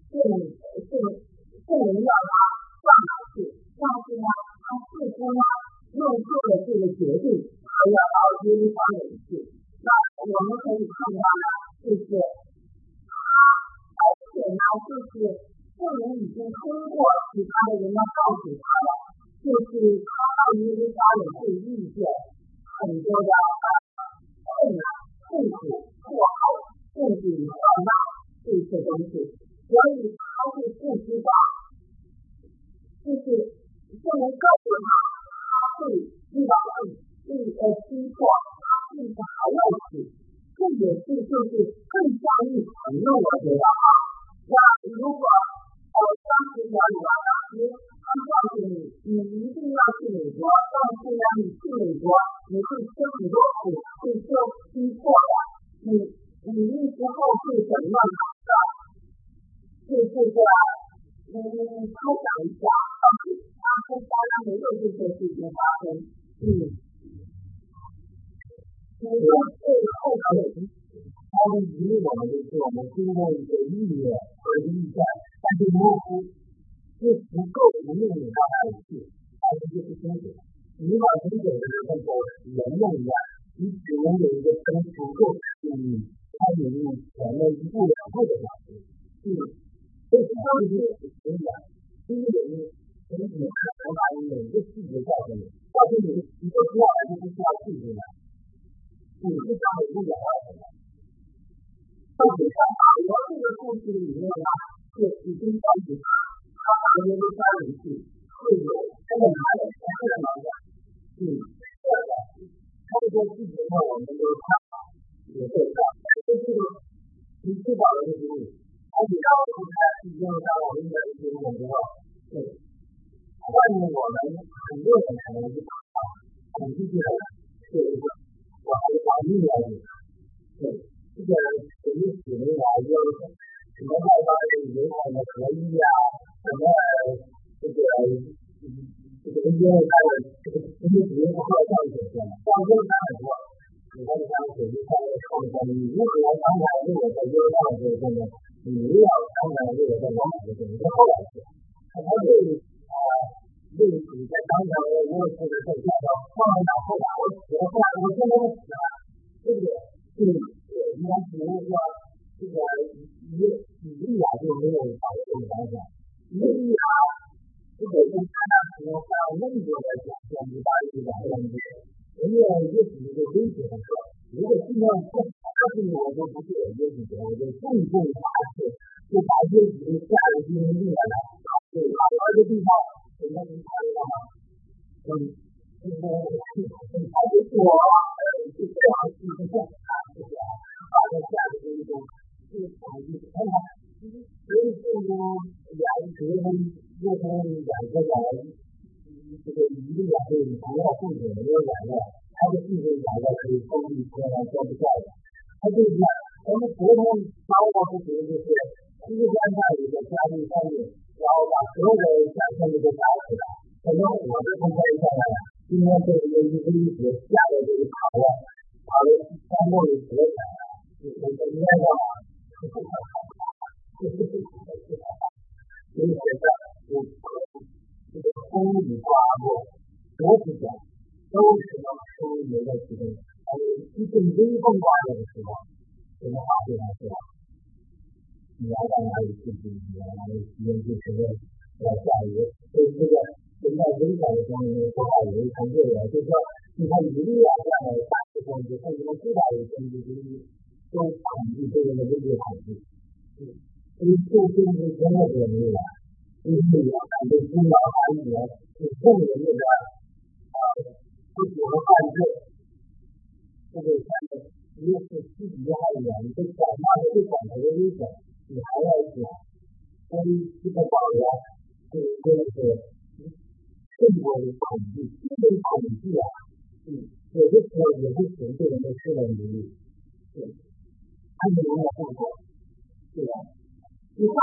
更能让他上哪去，但是呢他似乎呢又做了这个决定还要到耶路撒冷去。那我们可以看到呢就是而且呢就是圣灵已经通过其他的人呢告诉他了，就是他到耶路撒冷会遇见很多的困难、痛苦、迫害，甚至于患难这些东西，所以他是不知道，就是不能告诉他会遇到逼迫，他甚至还要死，这也是就是更上一层的，我觉得那如果当时我有当时他告诉你一定要去美国，但是呢你去美国你会吃很多苦，会受逼迫的，你那时候会怎么样的？就是猜想一下，当然没有这些事情发生，因为最后的他们一路我们就是我们经过一个历练和历练，但是模糊是不够不用你让他去，而是就是清楚。你把理解的能够人用一样，你只能有一个足够参与前面一步两步的表现。所以当时我讲，第一个从你看能把每个细节告诉你一个需要还是不需要细节的，你是上面一点什么？而且在保罗这个故事里面呢，是已经告诉他到耶路撒冷去会有他的哪里才是什么的。他这个细节呢，我们都看到，也会看，就是你知道的就是，而且当时他已经让我们我们很多人可能是恐惧症是一个我还是防御来的，对这个属于指明来有什么外包的银行的合一啊，什么这个因为它的这个经济体验不好上去了，上升它很多，你看它手机上面看一下，你如果刚才如果在优上这个呢，你要刚才如果在老虎的你就后来去，它对对你在刚才如果是在下到放到后来，我现在的这个是应该是说这个以利啊就没有把这个影响，以利啊这个跟他那时候还有那么多的讲项目大力的项目，人家也是一个危险的说，如果现在这是我就不是我就觉得我就重重发誓，就把这几个下一批人进来了，对吧？而且地方什么你看到吗？还是说是这样一个状态，就是把这下一个一种是统计看看，所以这个两个又从两个这个一个两个主要负责的两个，它的技术两个可以分离出来做不掉的。它就是我们普通招工的就是一个专项一个加入上面，然后把所有的项目都打起来。可能我是从这一块来的，今天这个一个一节下的这个讨论三个月结果，我应该要所以觉得这个公益化过多次讲都是要收留的其中，还有一定微风化的时候，我们发现来说，你要到哪里去你要哪里去就是要下雨，所以这个现在影响的方面不好有一层这个，就是说你看一定要这样的大的工资，甚至最大的工资都统计这个的这个统计，所以就是现在这个没有了。就是要感觉中老寒节是后面那个不符合犯罪，这个看的一个是自己还远，你这讲话最广的危险，你还要讲，所以这个保员就是说是更多的统计，这个统计啊，有的时候也是纯对人的个人能力，对，他们能够互动，对吧？你像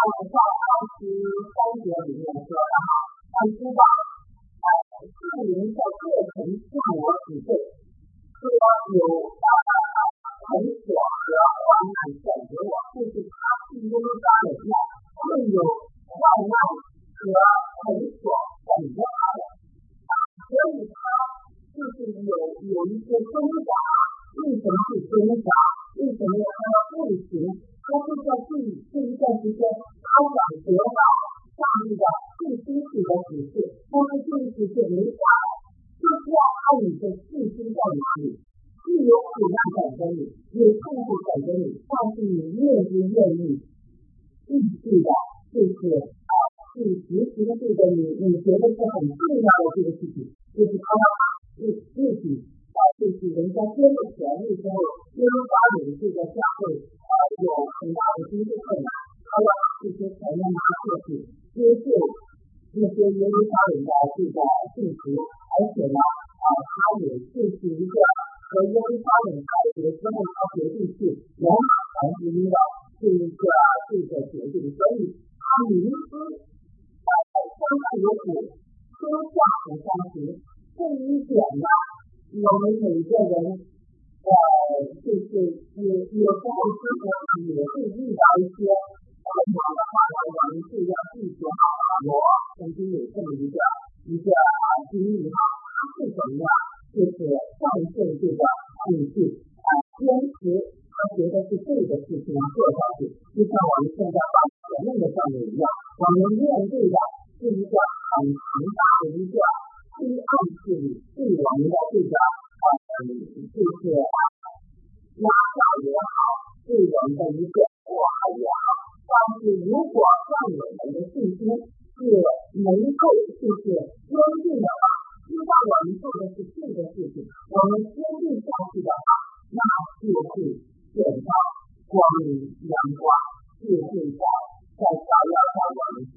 23节里面说的按知道市民在各层自我体会，说有很所和患难选择我，就是他心中的人呢，会有患难和很所选择他的，所以他就是有一些挣扎，为什么是挣扎？为什么他不行？他是在这一段时间，他想得到上帝的最清楚的指示，但是这一指示没下来，就是要看你的信心在哪里。既有苦难等着你，有痛苦等着你，但是你愿不愿意继续的，就是去执行这个你觉得是很重要的这个事情，就是他自己就是人家捐了钱的时候，因为发领这个教会有很大的经济困难，他要把这些钱呢拿过去接受那些因为发领的这个信徒，而且呢他也就是一个和因为发领开学之后他决定去罗马传福音的这个决定，所以他明知相当有苦，说话很相信，这一点呢。我们每个人就是有时候生活里也会遇到一些困难的话呢，我们就要记住我曾经有这么一个经历它是什么呢？就是战胜这个恐惧，坚持他觉得是对的事情做下去，就像我们现在把前面的项目一样，我们面对的是一个很强大的一个黑暗势力对我们的这个就是压榨也好，对我们的一个迫害也好，但是如果让我们的信心是能够就是坚定的话，知道我们做的是对的事情，我们坚定下去的话，那就是见到光明阳光，就会在照耀在我们身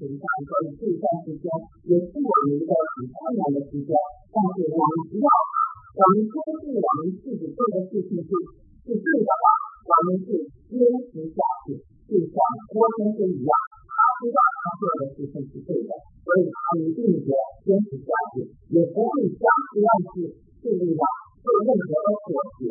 上所以这段时间也是我们一个很困难的时间，但是我们不要我们坚信我们自己做的事情是对的话，我们是坚持下去，就像郭先生一样，他知道他做的事情是对的，所以他一定得坚持下去，也不会将这样去为了做任何的妥协。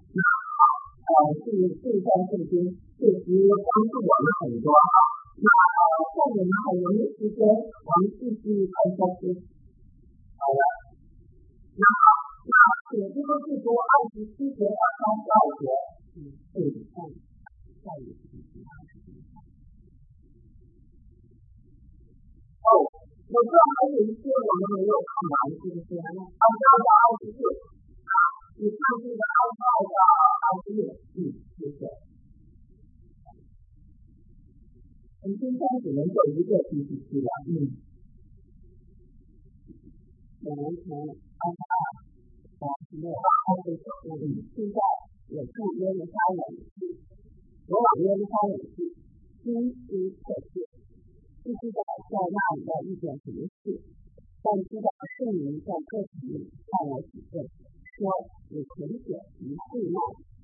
这段圣经确实帮助我们很多。那下面还有没有时间，我们继续看下去。好的。那请这个记读27节到32节。我知道还有一些我们没有看完，是不是？22到24，你看这个22到26，谢谢。我们今天只能做一个PPT了，我们从22到26，现在也看耶路撒冷去，我往耶路撒冷去，心思可见，不知道在那里的遇见什么事，但知道圣灵在各城里向我指证，说你肯写一患难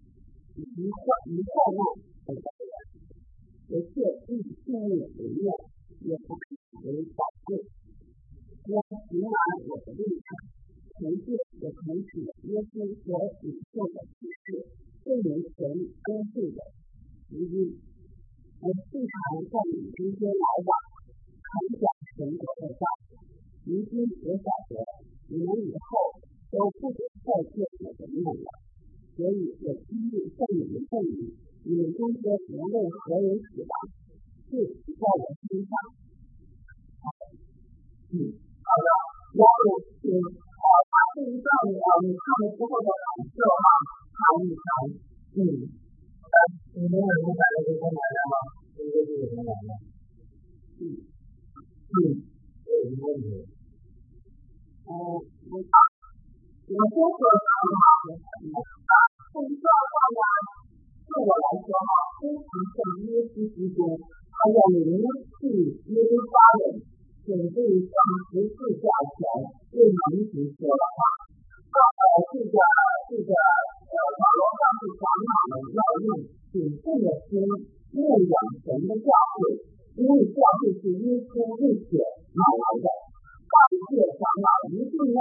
等等人，我却以信念为念，也不可为宝贵。我行完我的路程，凭借我从主耶稣所领受的启示，证明神恩惠的福音。我经常在你中间来往，传讲神国的道。如今我晓得，你们以后都不得再见我的面了，所以我今日向你们证明，你们中间无论何人死亡，就死在我身上。好的，然后请把这一段你看了之后的感受看一看。 你们有明白了这个难吗？这个是很难的。有一个问题。 我先说这一段话呢，对我来说非常像耶稣基督，他要临去耶路撒冷，准备上十字架前为门徒说的话。保罗告诉长老们要用谨慎的心牧养神的教会，因为教会是耶稣为血买来的。告诫长老一定要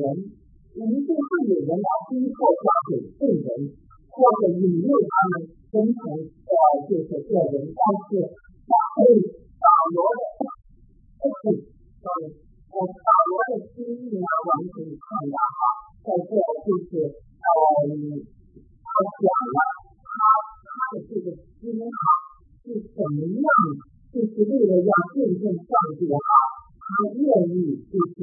来逼迫教会罪人，或者引诱他们跟从就是个人，但是保罗的心意呢，我们可以看到在这就是他讲了他的这个心是怎么样，就是为了要见证上帝他愿意就是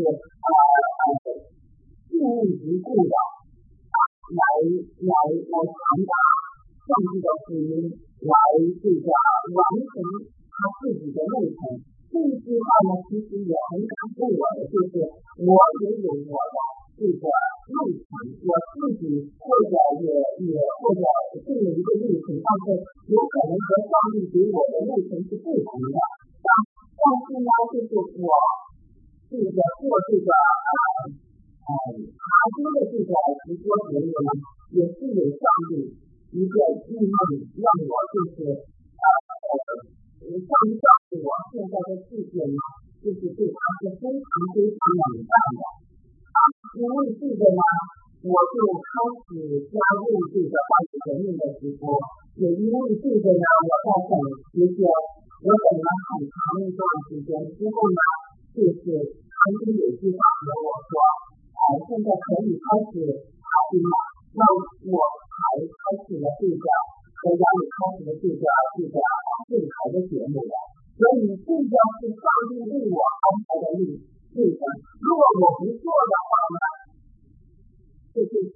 尽力不顾的来传达上帝的福音，来这个完成他自己的内程。这一句话呢，其实也很感动我的，就是我也有我的这个路程，我自己或者定了一个路程，但是有可能和上帝给我的路程是不同的。但是呢，就是我做这个查经的这个直播节目呢，也是有上帝一个意念，让我就是上帝告诉我现在的世界呢，就是对他是非常冷淡的。因为这个呢，我就开始加入这个关于人民的直播，也因为这个呢，我在等时间，我等了很长一段时间之后呢，就是曾经有句话和我说，现在可以开始查经了，那我才开始了这个和杨宇开始了这个电台的节目了。所以这个是上帝为我安排的路程，如果我不做的话呢，这就是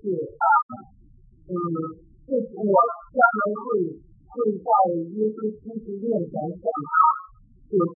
我将来会在耶稣基督面前审判，就是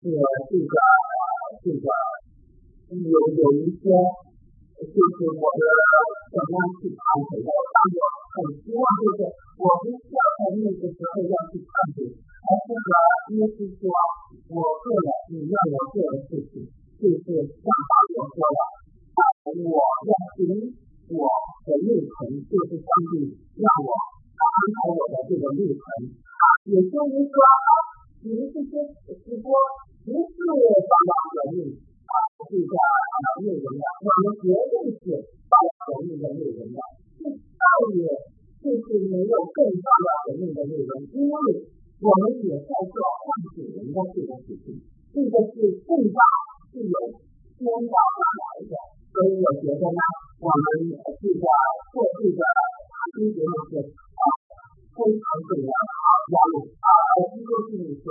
有一些就是我的怎么样去看谁的，但我很希望就是我不需要那个时候要去看主，而是呢，耶稣说，我做了你让我做的事情，就是像保罗说的，我要行我的路程，就是上帝让我安排我的这个路程。也就是说，你们这些直播不是帮忙革命这个内容的，我们绝对是帮忙革命的内容的，这再也就是没有更重要革命的内容，因为我们也在做唤醒人的这个事情，这个是更大是有先导来的，所以我觉得呢，我们这个做这个节目是非常重要的压力这就是你说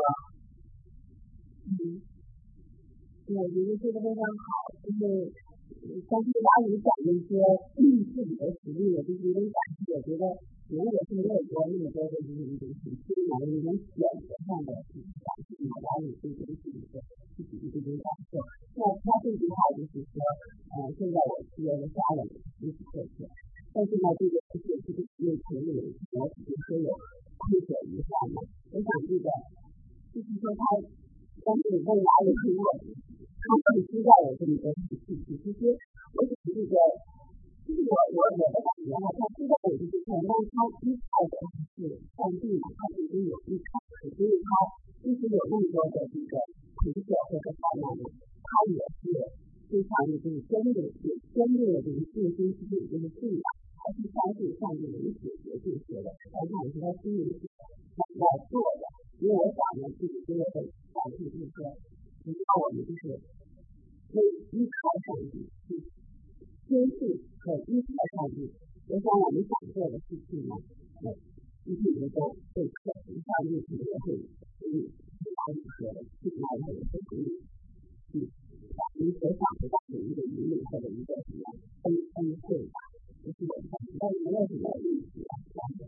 我觉得这个非常好，就是刚才把你讲的一些自己的实力，我就有点感谢。我觉得如果是没有说那么多的这种挺艰难的一种选择上的感受，把你这种自己的感受。那这句话就是说，现在我是我的家人一起过去，但是呢，这个是因为群里我只是说有亏损一下嘛，我想这个就是说他但是未来也是我他会知道有这么多事情，其实我想这个就是我的感觉他知道有这些事，但是他依靠的是上帝嘛，他已经有依靠，所以他即使有那么多的这个贫血或者患难，他也是非常的这个坚定的这个信心，其实也就是信仰，还是相信上帝能解决这些的，但是也是他心里是要做的。因为我想呢，自己真的会感谢就是说，你知道我们就是可以依靠上帝，去坚信和依靠上帝。我想我们想做的事情呢，一定能够被克服，上帝肯定会给你非常多的信赖和能力，去把你所想得到的一个引领或者一个什么恩惠吧，就是我们但是没有什么意思啊，这样的。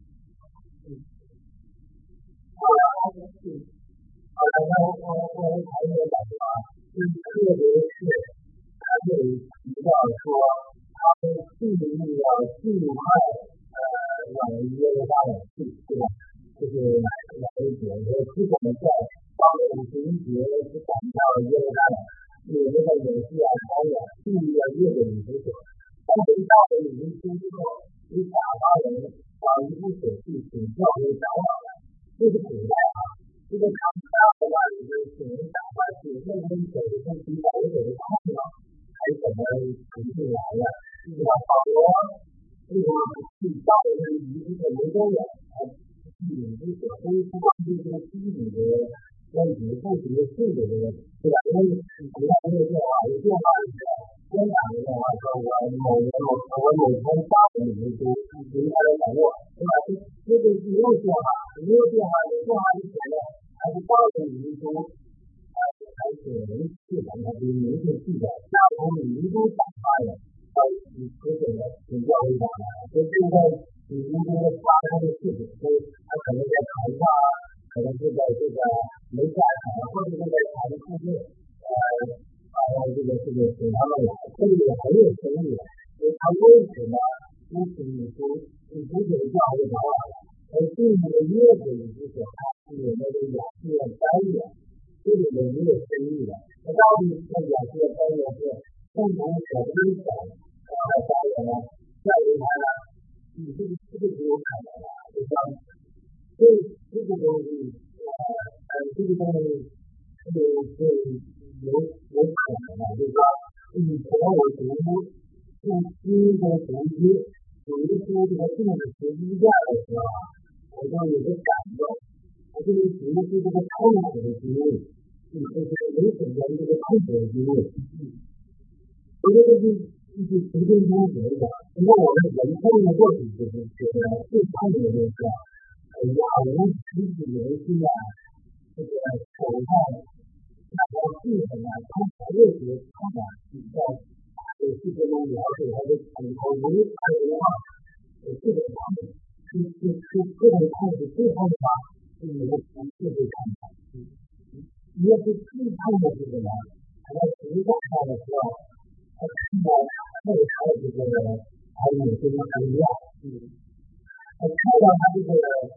还有讲特别是他这里提到说，他们尽力要尽快往耶路撒冷去，对吧？就是哪一节？基本在8月51节是赶到耶路撒冷，有这个有西亚朝阳注意了月的旅行者，但是到了旅行区之后，有打发人把一部手续请教给长老们，这是古代这个长大的话，你就请人打发去认真走的跟比较有的看了，还怎么程序来了？对吧？保罗这个去到的离这个没多远，去领这个都是关于这个基础的问题，不只是性质的问题，对吧？因为你看这个电话，有电话先打个电话说我每天8个礼拜多，您还来找我，对吧？这个没有电话，有电话就写了，还是8个礼拜多，还是人去的，那就明确记载，然后你都打发了，你这个请教一下了，所以现在你这个发生的事情，他可能在谈话，可能是在这个没下场，或者是在谈的附近，这个请他们来，这里很有争议的，他为什么不请你说你不给教会长老了？而对你的月子你是所看是有那个雅各单元，这里面也有争议的。那到底是雅各单元是共同所分享单元呢？再一来呢，你这个是有可能的，对吧？所以这个东西，这个东西是有可能的，就是说，以前我读新的读书，有一书这个政治学一段的时候，我就有个感动，我就是读这个痛苦的经历，就是没什么这个痛苦的经历，我觉得就是随便多学一点，因为我们人生的过程就是最痛苦的就是，我们自己有一些这个手上那条系统通过热学看比较世界中了解它的很多文化的话，这个方面是个人控制最后的话，是你的从世界看法。你要是最痛的这个人，他在实践上的时候，他看到他的这个还有这个不一样，他看到他这个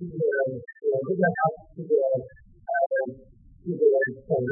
这个他这个等于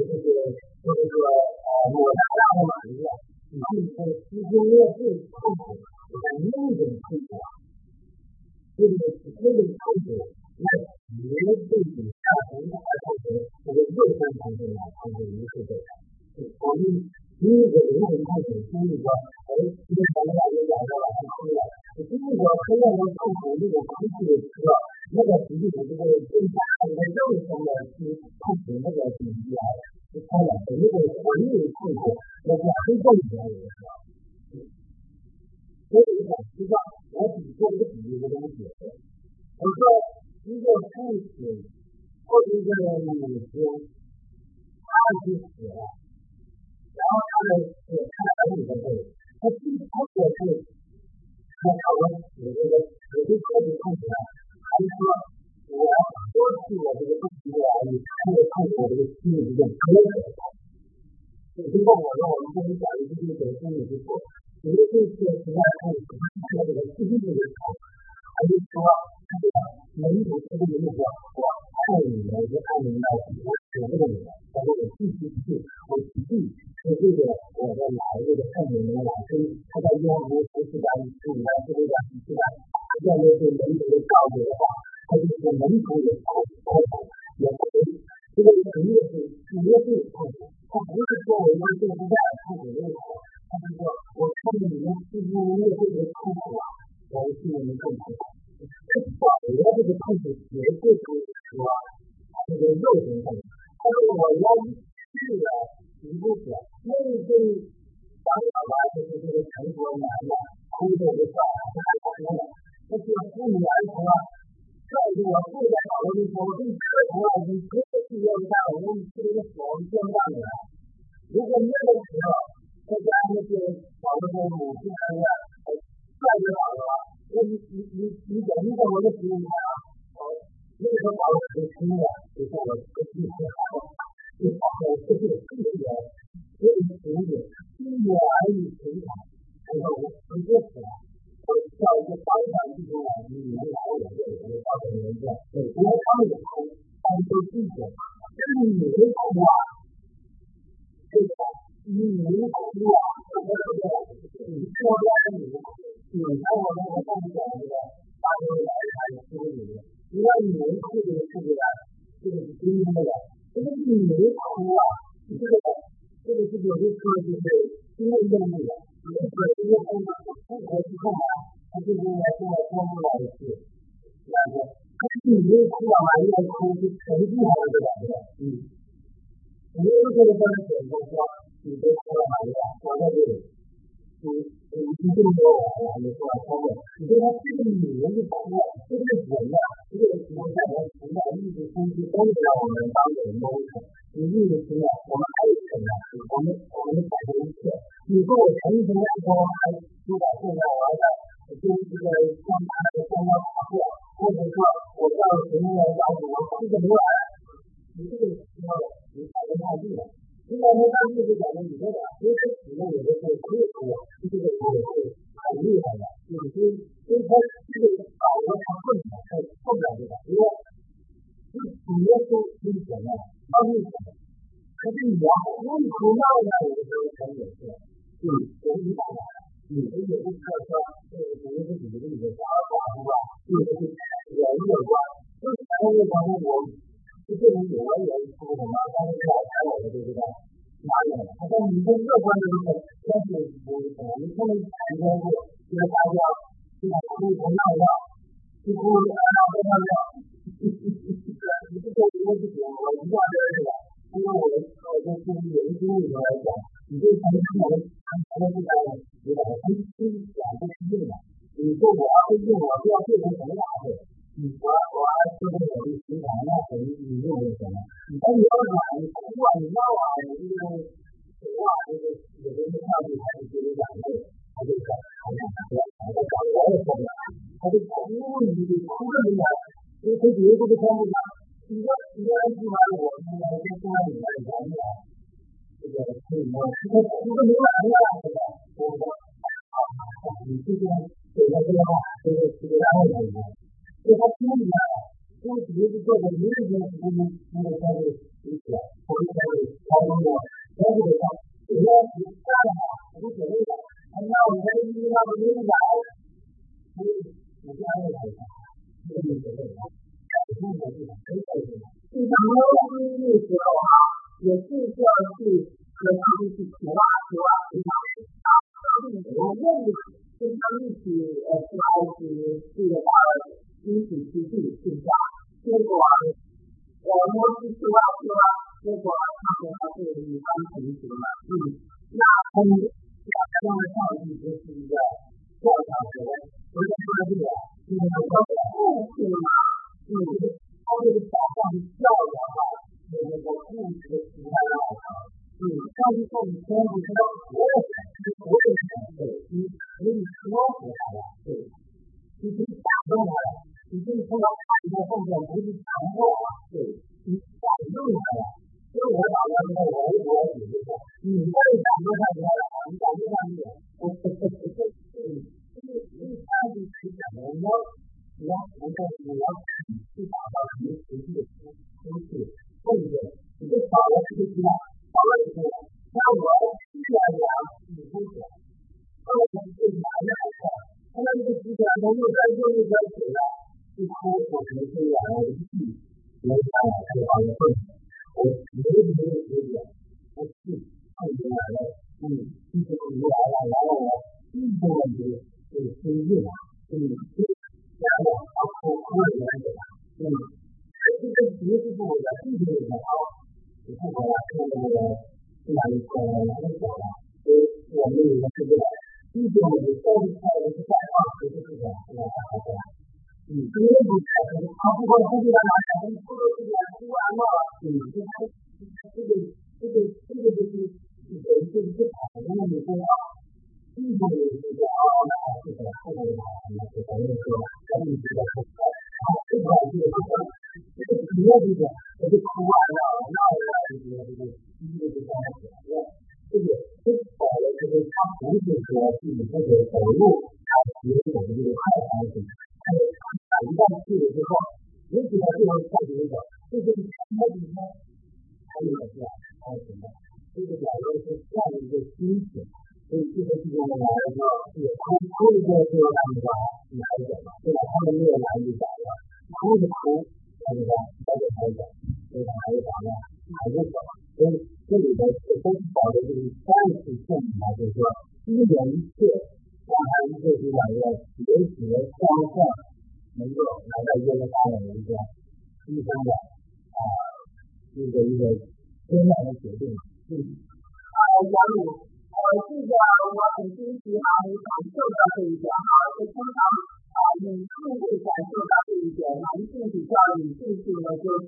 抹大拉的马一样，你这个时间越是痛苦，我在那种痛苦这个痛苦，那绝对比下层的痛苦，这个肉身痛苦一次对。我们第一个灵魂痛苦，第一个今天咱们大家讲到了是第一个黑暗的痛苦，这个苦楚的时候，那个实际上这个更加的肉身的痛苦，那个比起来是超了的，那个魂力痛苦，那是黑洞里面有的时候。所以讲，实际上我只做一个比喻，我给你解释。我说一个父亲或者一个母亲，他去死了。然后他的儿女的辈，他是他讨论有这个特别痛苦的，还是说我要脱去我这个痛苦的儿女，这个痛苦这个心理这种割舍。最后我们跟你讲一句这个心理之说，有的这些实在痛苦，他这个心理的痛，还是说他这个门徒这个人说，我爱你了，就爱你到我舍不得你了，但是我继续去，我继续。是这个我的来这个圣人老师，他在约翰福音14章15章16章17章，他这样的对门徒的告诫的话，他就是门徒的痛苦，也不是这个主要是痛苦，他不是说我们对不在痛苦的痛苦，他是说我看着你们是因为这个痛苦啊，我是你们更痛苦，这保留这个痛苦绝对不是说这个肉身痛苦，他说我要去了。一部分那对当老板就是这个成果难了，工作就少了，这是父母来说，照顾我住在老人的时候，对客户啊，你不是去要下我们这个手相当的。如果那个时候再加那些老人的母亲啊，再就好了，你怎么我的服务啊？那个时候把我给听了，就像我这个好。这是自己的，所以情节，我而已成长，然后我做起来，我叫一个方向去做，你们来我这里，我告诉你们这，我帮你们，他们都记住，这是你的苦啊，这个你的苦啊，你说的是你看我那个上面讲这个大家来看书里面，你让你们这个是不是？这个是真的。这个是没哭啊，这个是有的说就是因为任务的，有的说因为不合适干嘛，他就是来跟我说不来的事，然后他是你没哭啊，完了哭是成绩好的感觉，没有这个方式说你别哭了完了，我在这里，你这么多我还没说完，你说他这个女人就哭了，这个人啊，这个我感觉从到一直空气都是让我们当人都你一直听了，我们还有什么？我们感觉一切。你说我前一天说还就在现在我要跟这个上班的相关合作，或者说我叫谁来告诉我这个没来，你这个说你才能看地了。现在他就讲的你这个其实体内有的是可以说这个是很厉害的，就是因为他这个把握他混起来，他混不了这个，因为是主要是危险的，危险的。可是你要不苦闹呢，有的时候才有事。我们讲的，你的有的时候说，比如说举个例子，小孩子吧，有的是人有关，就是前面讲的我。这个有我也是说什么，但是老开我的这个哪有？他说你跟乐观的这个关系不一样，你不能谈天过，这个大家这个哭不闹闹，哭闹不闹闹，你这个一个不行，我一定要这个，因为我跟经理有的经理来讲，你这从我这个有点分讲不清楚的，你说我要是用我就要变成什么样子？我还说的我的情感，那肯定你用的什么？你要软，你哭啊，你闹啊，你这个什么啊，这个有的人上去还是觉得软肋，他就搞我也说了，他就哭，你哭个没完，因为他别的都看不上，你说人喜欢我，你跟说你来讲讲，这个我他哭个没完了，这个我说你这个给他这个话，这个安慰他。所以他听明白了，因为只是做的没人那个才是理解，或者才是高中的，了解的上，主要是家长无所谓的，那我们遇到的没人来，所以我家里来讲，这个无所谓的，改变的这种真的是， 经常摸鱼的时候啊，也是需要去和他们去求啊，我愿意跟他们一起出来去这个一起去自己去下，结果摸鱼去啊，结果他们还是一般成型了。那他们两个人的上级就是一个教长学，不是说这个就是说是嘛，他这个早上教的话，那个故事的时代啊，上次说你说你说我也对，你说回来了，对，你可以打动他了，你可以说他以后后面不是强迫啊，对，你感动他了，所以我老了之后我也觉得，你再感动他以后，你感动他一点，我上次谁讲的？你要去找到你实际的出处，对不对？你就找了就知道，找了以后，那我既然讲你不讲，后来就拿下来了，后来这个记者他又在写了，一哭我们这样的剧，我想这个好像会，我没有这个学者，我去看出来了，记者来了，然后我一个问题就是深入啊，然后我也了解了，这个学习部的地理也好，也不管是那个哪里哪里讲的，我们有个这个地理的教育开的是在学习这个因为你他不光是这个你不说这个书完了，这个就是这个好的那个地理的这个这个后面这个那个咱们这个这个主要这个我就哭完了，那这个搞了这个他不是说自己这个走路，他学我们这个快餐是，一旦去了之后，尤其他这种快节奏，这个他怎么还有这样什么？这个表现是这样一个心情。所以这个事情呢，也哭一个是那个来讲嘛，对吧？他们没有来就讲了，哭着哭，那个来讲，所以还是讲了，还是讲，所以这里的都是搞的这个三次证明啊，就是说一人一切，让他一个是两个学习双向能够来到耶路撒冷的一个第三个一个艰难的决定。 这个我很欣喜你感受到这一点通常女性会感受到这一点，男性比较理性性的就是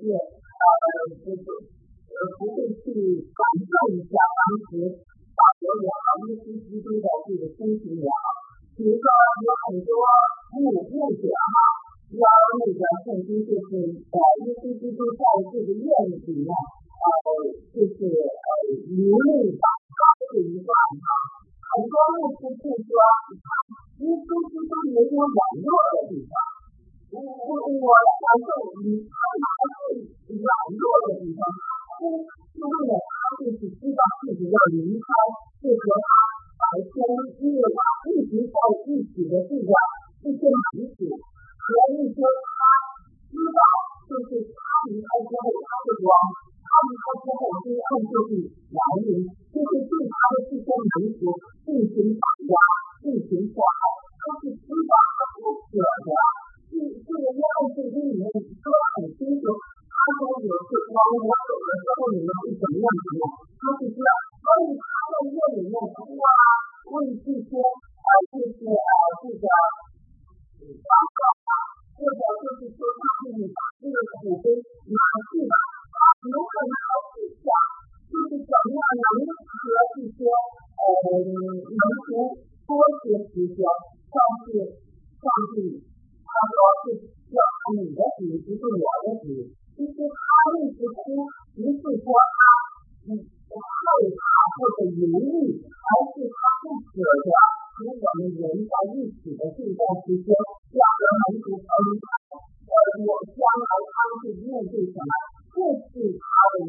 不会去感受一下当时保罗也好，耶稣基督的这个心情也好。比如说有很多误解要那个圣经就是耶稣基督在这个院子里面就是名利祷告这一段很多牧师就说耶稣基督没有软弱的地方，我感受你看他是软弱的地方，是为了他就是知道自己要离开，是和他跟耶和华一直在一起的这个彼此和一些他知道就是他离开之后他的光，他离开之后黑暗就是来临，就是对他的这些民族进行打压，进行迫害，他是知道他不舍得。这个约翰圣经里面说很清楚，他说我是光，我走了之后你们是怎么样，他是说所以他在这里面哭为这些这个祷告或者就是说他自己把这个苦悲拿去了如何能够去想就是怎么样能和这些民族多些时间，但是上帝他说是要你的子不是我的子，其实他一直哭不是说他害怕或者犹豫，而是他不舍得和我们人在一起的这段时间，要和民族分开。我将来他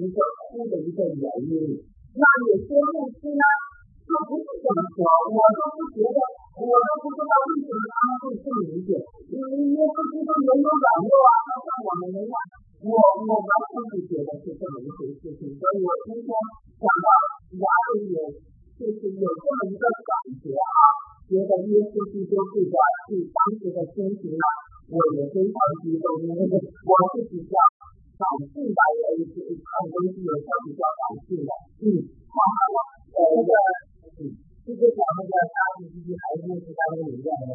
一个哭的一个原因。那有些牧师呢，就不是这么说，我都不觉得，我都不知道为什么他们会这么理解。耶稣基督也有软弱啊，就像我们一样，我完全不觉得是这么一回事情。所以我今天讲到哪里有，就是有这么一个感觉啊，觉得耶稣基督这个是当时的心情呢，我也非常激动，因为我是比较感性的，我一直看东西也是比较感性的。这个讲那个大地基金还是他那个理念的。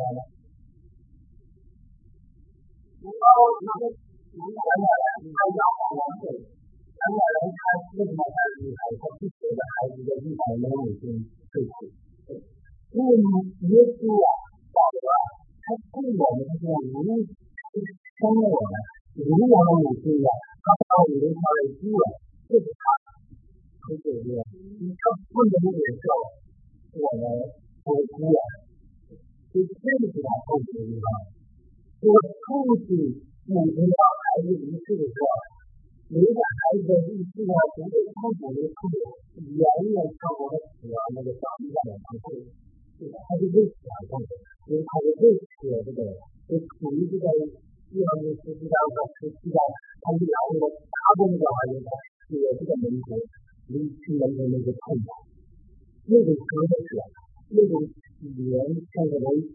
然后那个传染人，他要往往水，传染人他为什么他离开他不觉得孩子的地方没有已经退出？因为耶稣啊，保罗他对我们这种如生我们如我们母亲的，他把我们他的基本就是他，就是这个，他不能忍受我们我孤儿，所以这个是他痛苦的地方。我父亲母亲到孩子离世的时候，每个孩子的意识呢，不对痛苦的痛苦，远远超过了死亡那个上帝的两倍。他就为此而痛苦，因为他就为此这个就处于这个约翰的17章和17章，他就拿这个大部分的孩子写这个民族离去人的那个痛苦，那种哲学，那种语言上的维持，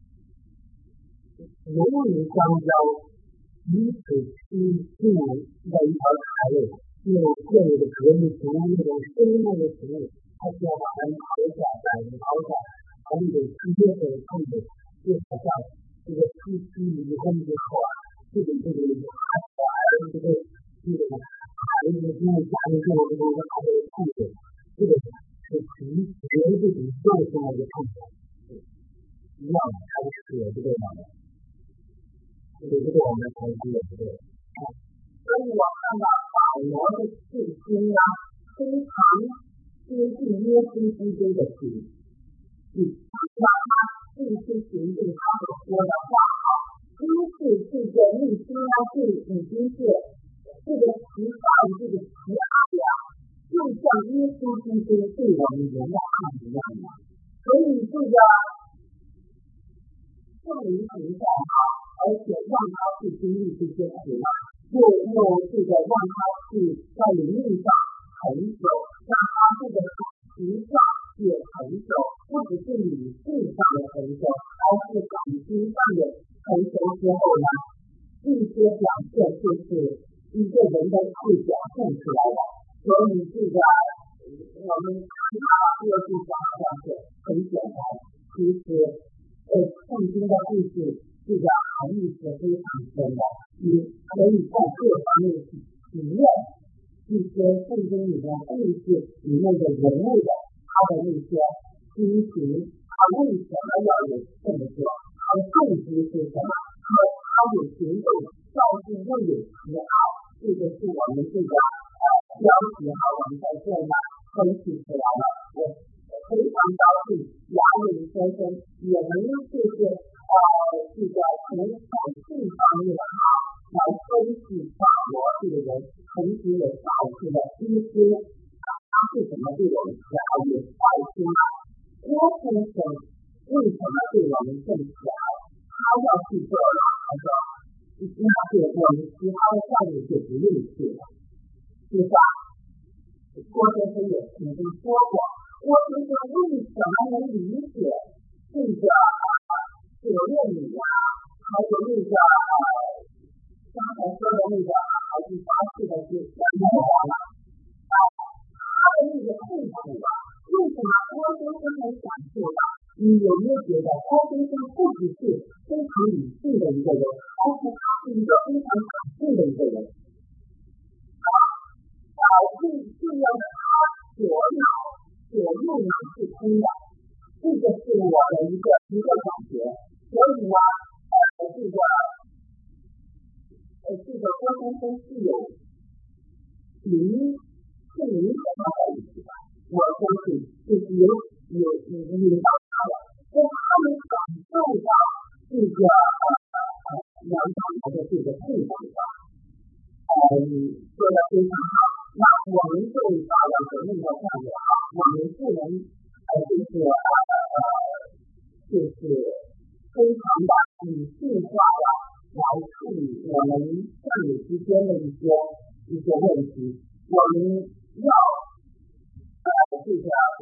人民相交，彼此进入在一条海里，那种建立的革命服务，那种生动的服务，他需要把它们好起来，好起来。把你的世界的痛苦，就好像这个夫妻离婚之后啊，这个孩子这个孩子因为家庭这个好的痛苦，这个是人自己造成的一个痛苦，一样的，它是有这个样的，有这个我们才是有这个。所以我看到保罗的信心呢，非常接近耶稣基督的心。让他继续行进他所说的话啊，一是这个内心呢是已经是这个慈爱这个慈爱呀，就像耶稣基督对我们人的爱一样的，所以这个圣灵形象啊，而且让他去经历这些苦难，又这个让他去在灵命上成就，让他这个实上也成就，不只是理性上的成就，而是感情上的成熟之后呢，这些表现就是一个人的会表现出来的。所以这个我们看他这个地方好像是很简单，其实圣经的故事这个含义是非常深的，你可以在各方面去体验一些圣经里面故事里面的人物的他的那些心情，他为什么要有这么做，他的动机是什么，他有行动造就又有慈爱，这个是我们这个标题哈，我们在这呢分析出来了。我非常高兴雅伟先生也能就是这个从感性方面来分析保罗这个人，同时也道出了耶稣他是怎么对我们慈爱也爱心啊。耶稣神为什么对我们这么慈爱？他要去做他说那是我们其他的教育就不用去了，是吧？郭先生也曾经说过，郭先生为什么能理解这个左右女啊，还有那个刚才说的那个孩子发誓的是什么啊？他的那个痛苦啊，为什么郭先生能感受到？你有没有觉得郭先生不只是非常理性的一个人，而且他是一个非常感性的一个人？这样的他左右脑是通的，这个是我的一个感觉。所以呢，这个郭先生是有灵和他在一起的，我相信就是有到他的，让他们感受到这个杨长的这个痛苦的。说的非常好。那我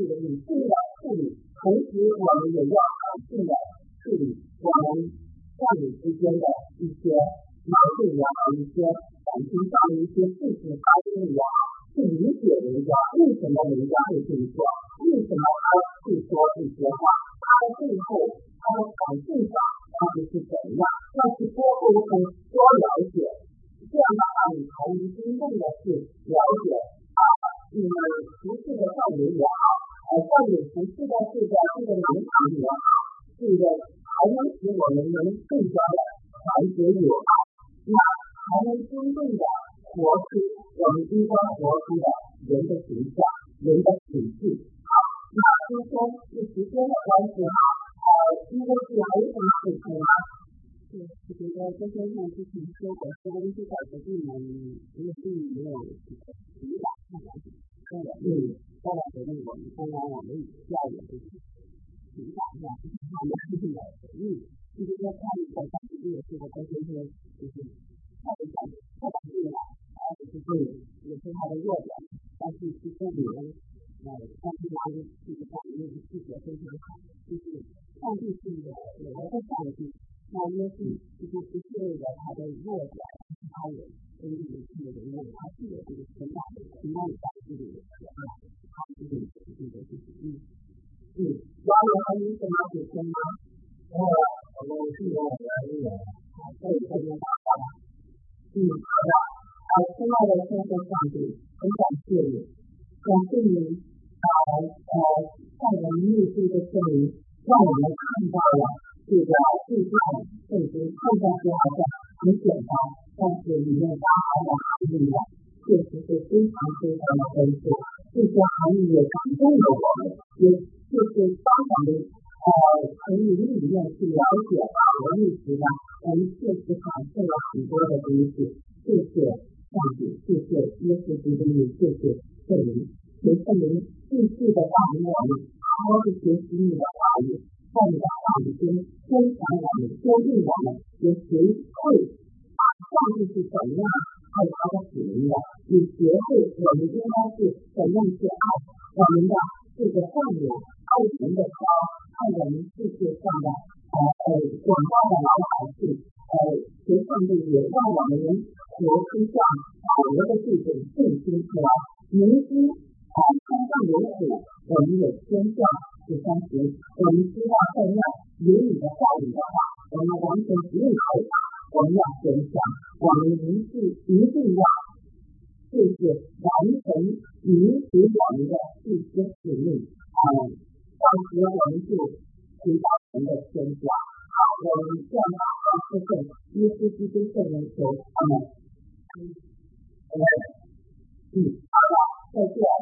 的理性的处理，同时我们也要感性的处理我们伴侣之间的一些矛盾也好，一些感情上的一些事情发生也好，去理解人家为什么人家会这么做，为什么他会说这些话，他的背后他的感性上到底是怎么样，要去多沟通多了解，这样的话你才能真正的去了解你们服饰的范围也好，伴侣服饰的这个门槛也好，这个才能使我们能更加的团结友好，那才能真正的活出我们应该活出的人的形象，人的品质。好，那今天是时间的关系因为是还有什么事情吗？ 对，我觉得今天像之前说的，说的一些改革部门，如果并没有这个指导看来当然决定我们当然我们也要有这个指导一下，就是他们自己的回应，就是说看一下当时这个这个跟这些就是太感性了，就是也是他的弱点，但是其实你们但是呢这个在里面细节非常好，就是上帝是一个有的上帝。那耶稣就是不是为了他的弱点，他有真正的这个人物，他是有这个存在的，存在在这里的可爱，他是有这个就是王老师有什么补充吗？ 我们是有原因的， 可以这边打话。好的，亲爱的天父上帝，很感谢你，感谢你在我们内心的圣灵，让我们看到了这个地上圣经，看上去好像很简单，但是里面包含的含义呢，确实是非常非常的丰富。这些含义也感动了我们，也就是帮我们从灵里面去了解到我们历史呢，我们确实感受了很多的东西。谢谢上帝，谢谢耶稣基督，谢谢圣灵，求圣灵继续的带领我们，好好的学习你的话语，在你的话语中增强我们，坚定我们，也学会上帝是怎么样爱他的子民的，也学会我们应该是怎样去爱我们的这个伴侣，爱人的高，爱我们世界上的广大的老百姓，求上帝也让我们能活出像保罗的这种信心出来，明知山上有水，我们有天降13节，我们知道在那有你的带领的话，我们完全不用害怕，我们要坚强，我们一定要就是完成弥补我们的一些使命，到时我们就回到神的天家。好，我们这样奉耶稣基督圣名求，阿们。好了，再见。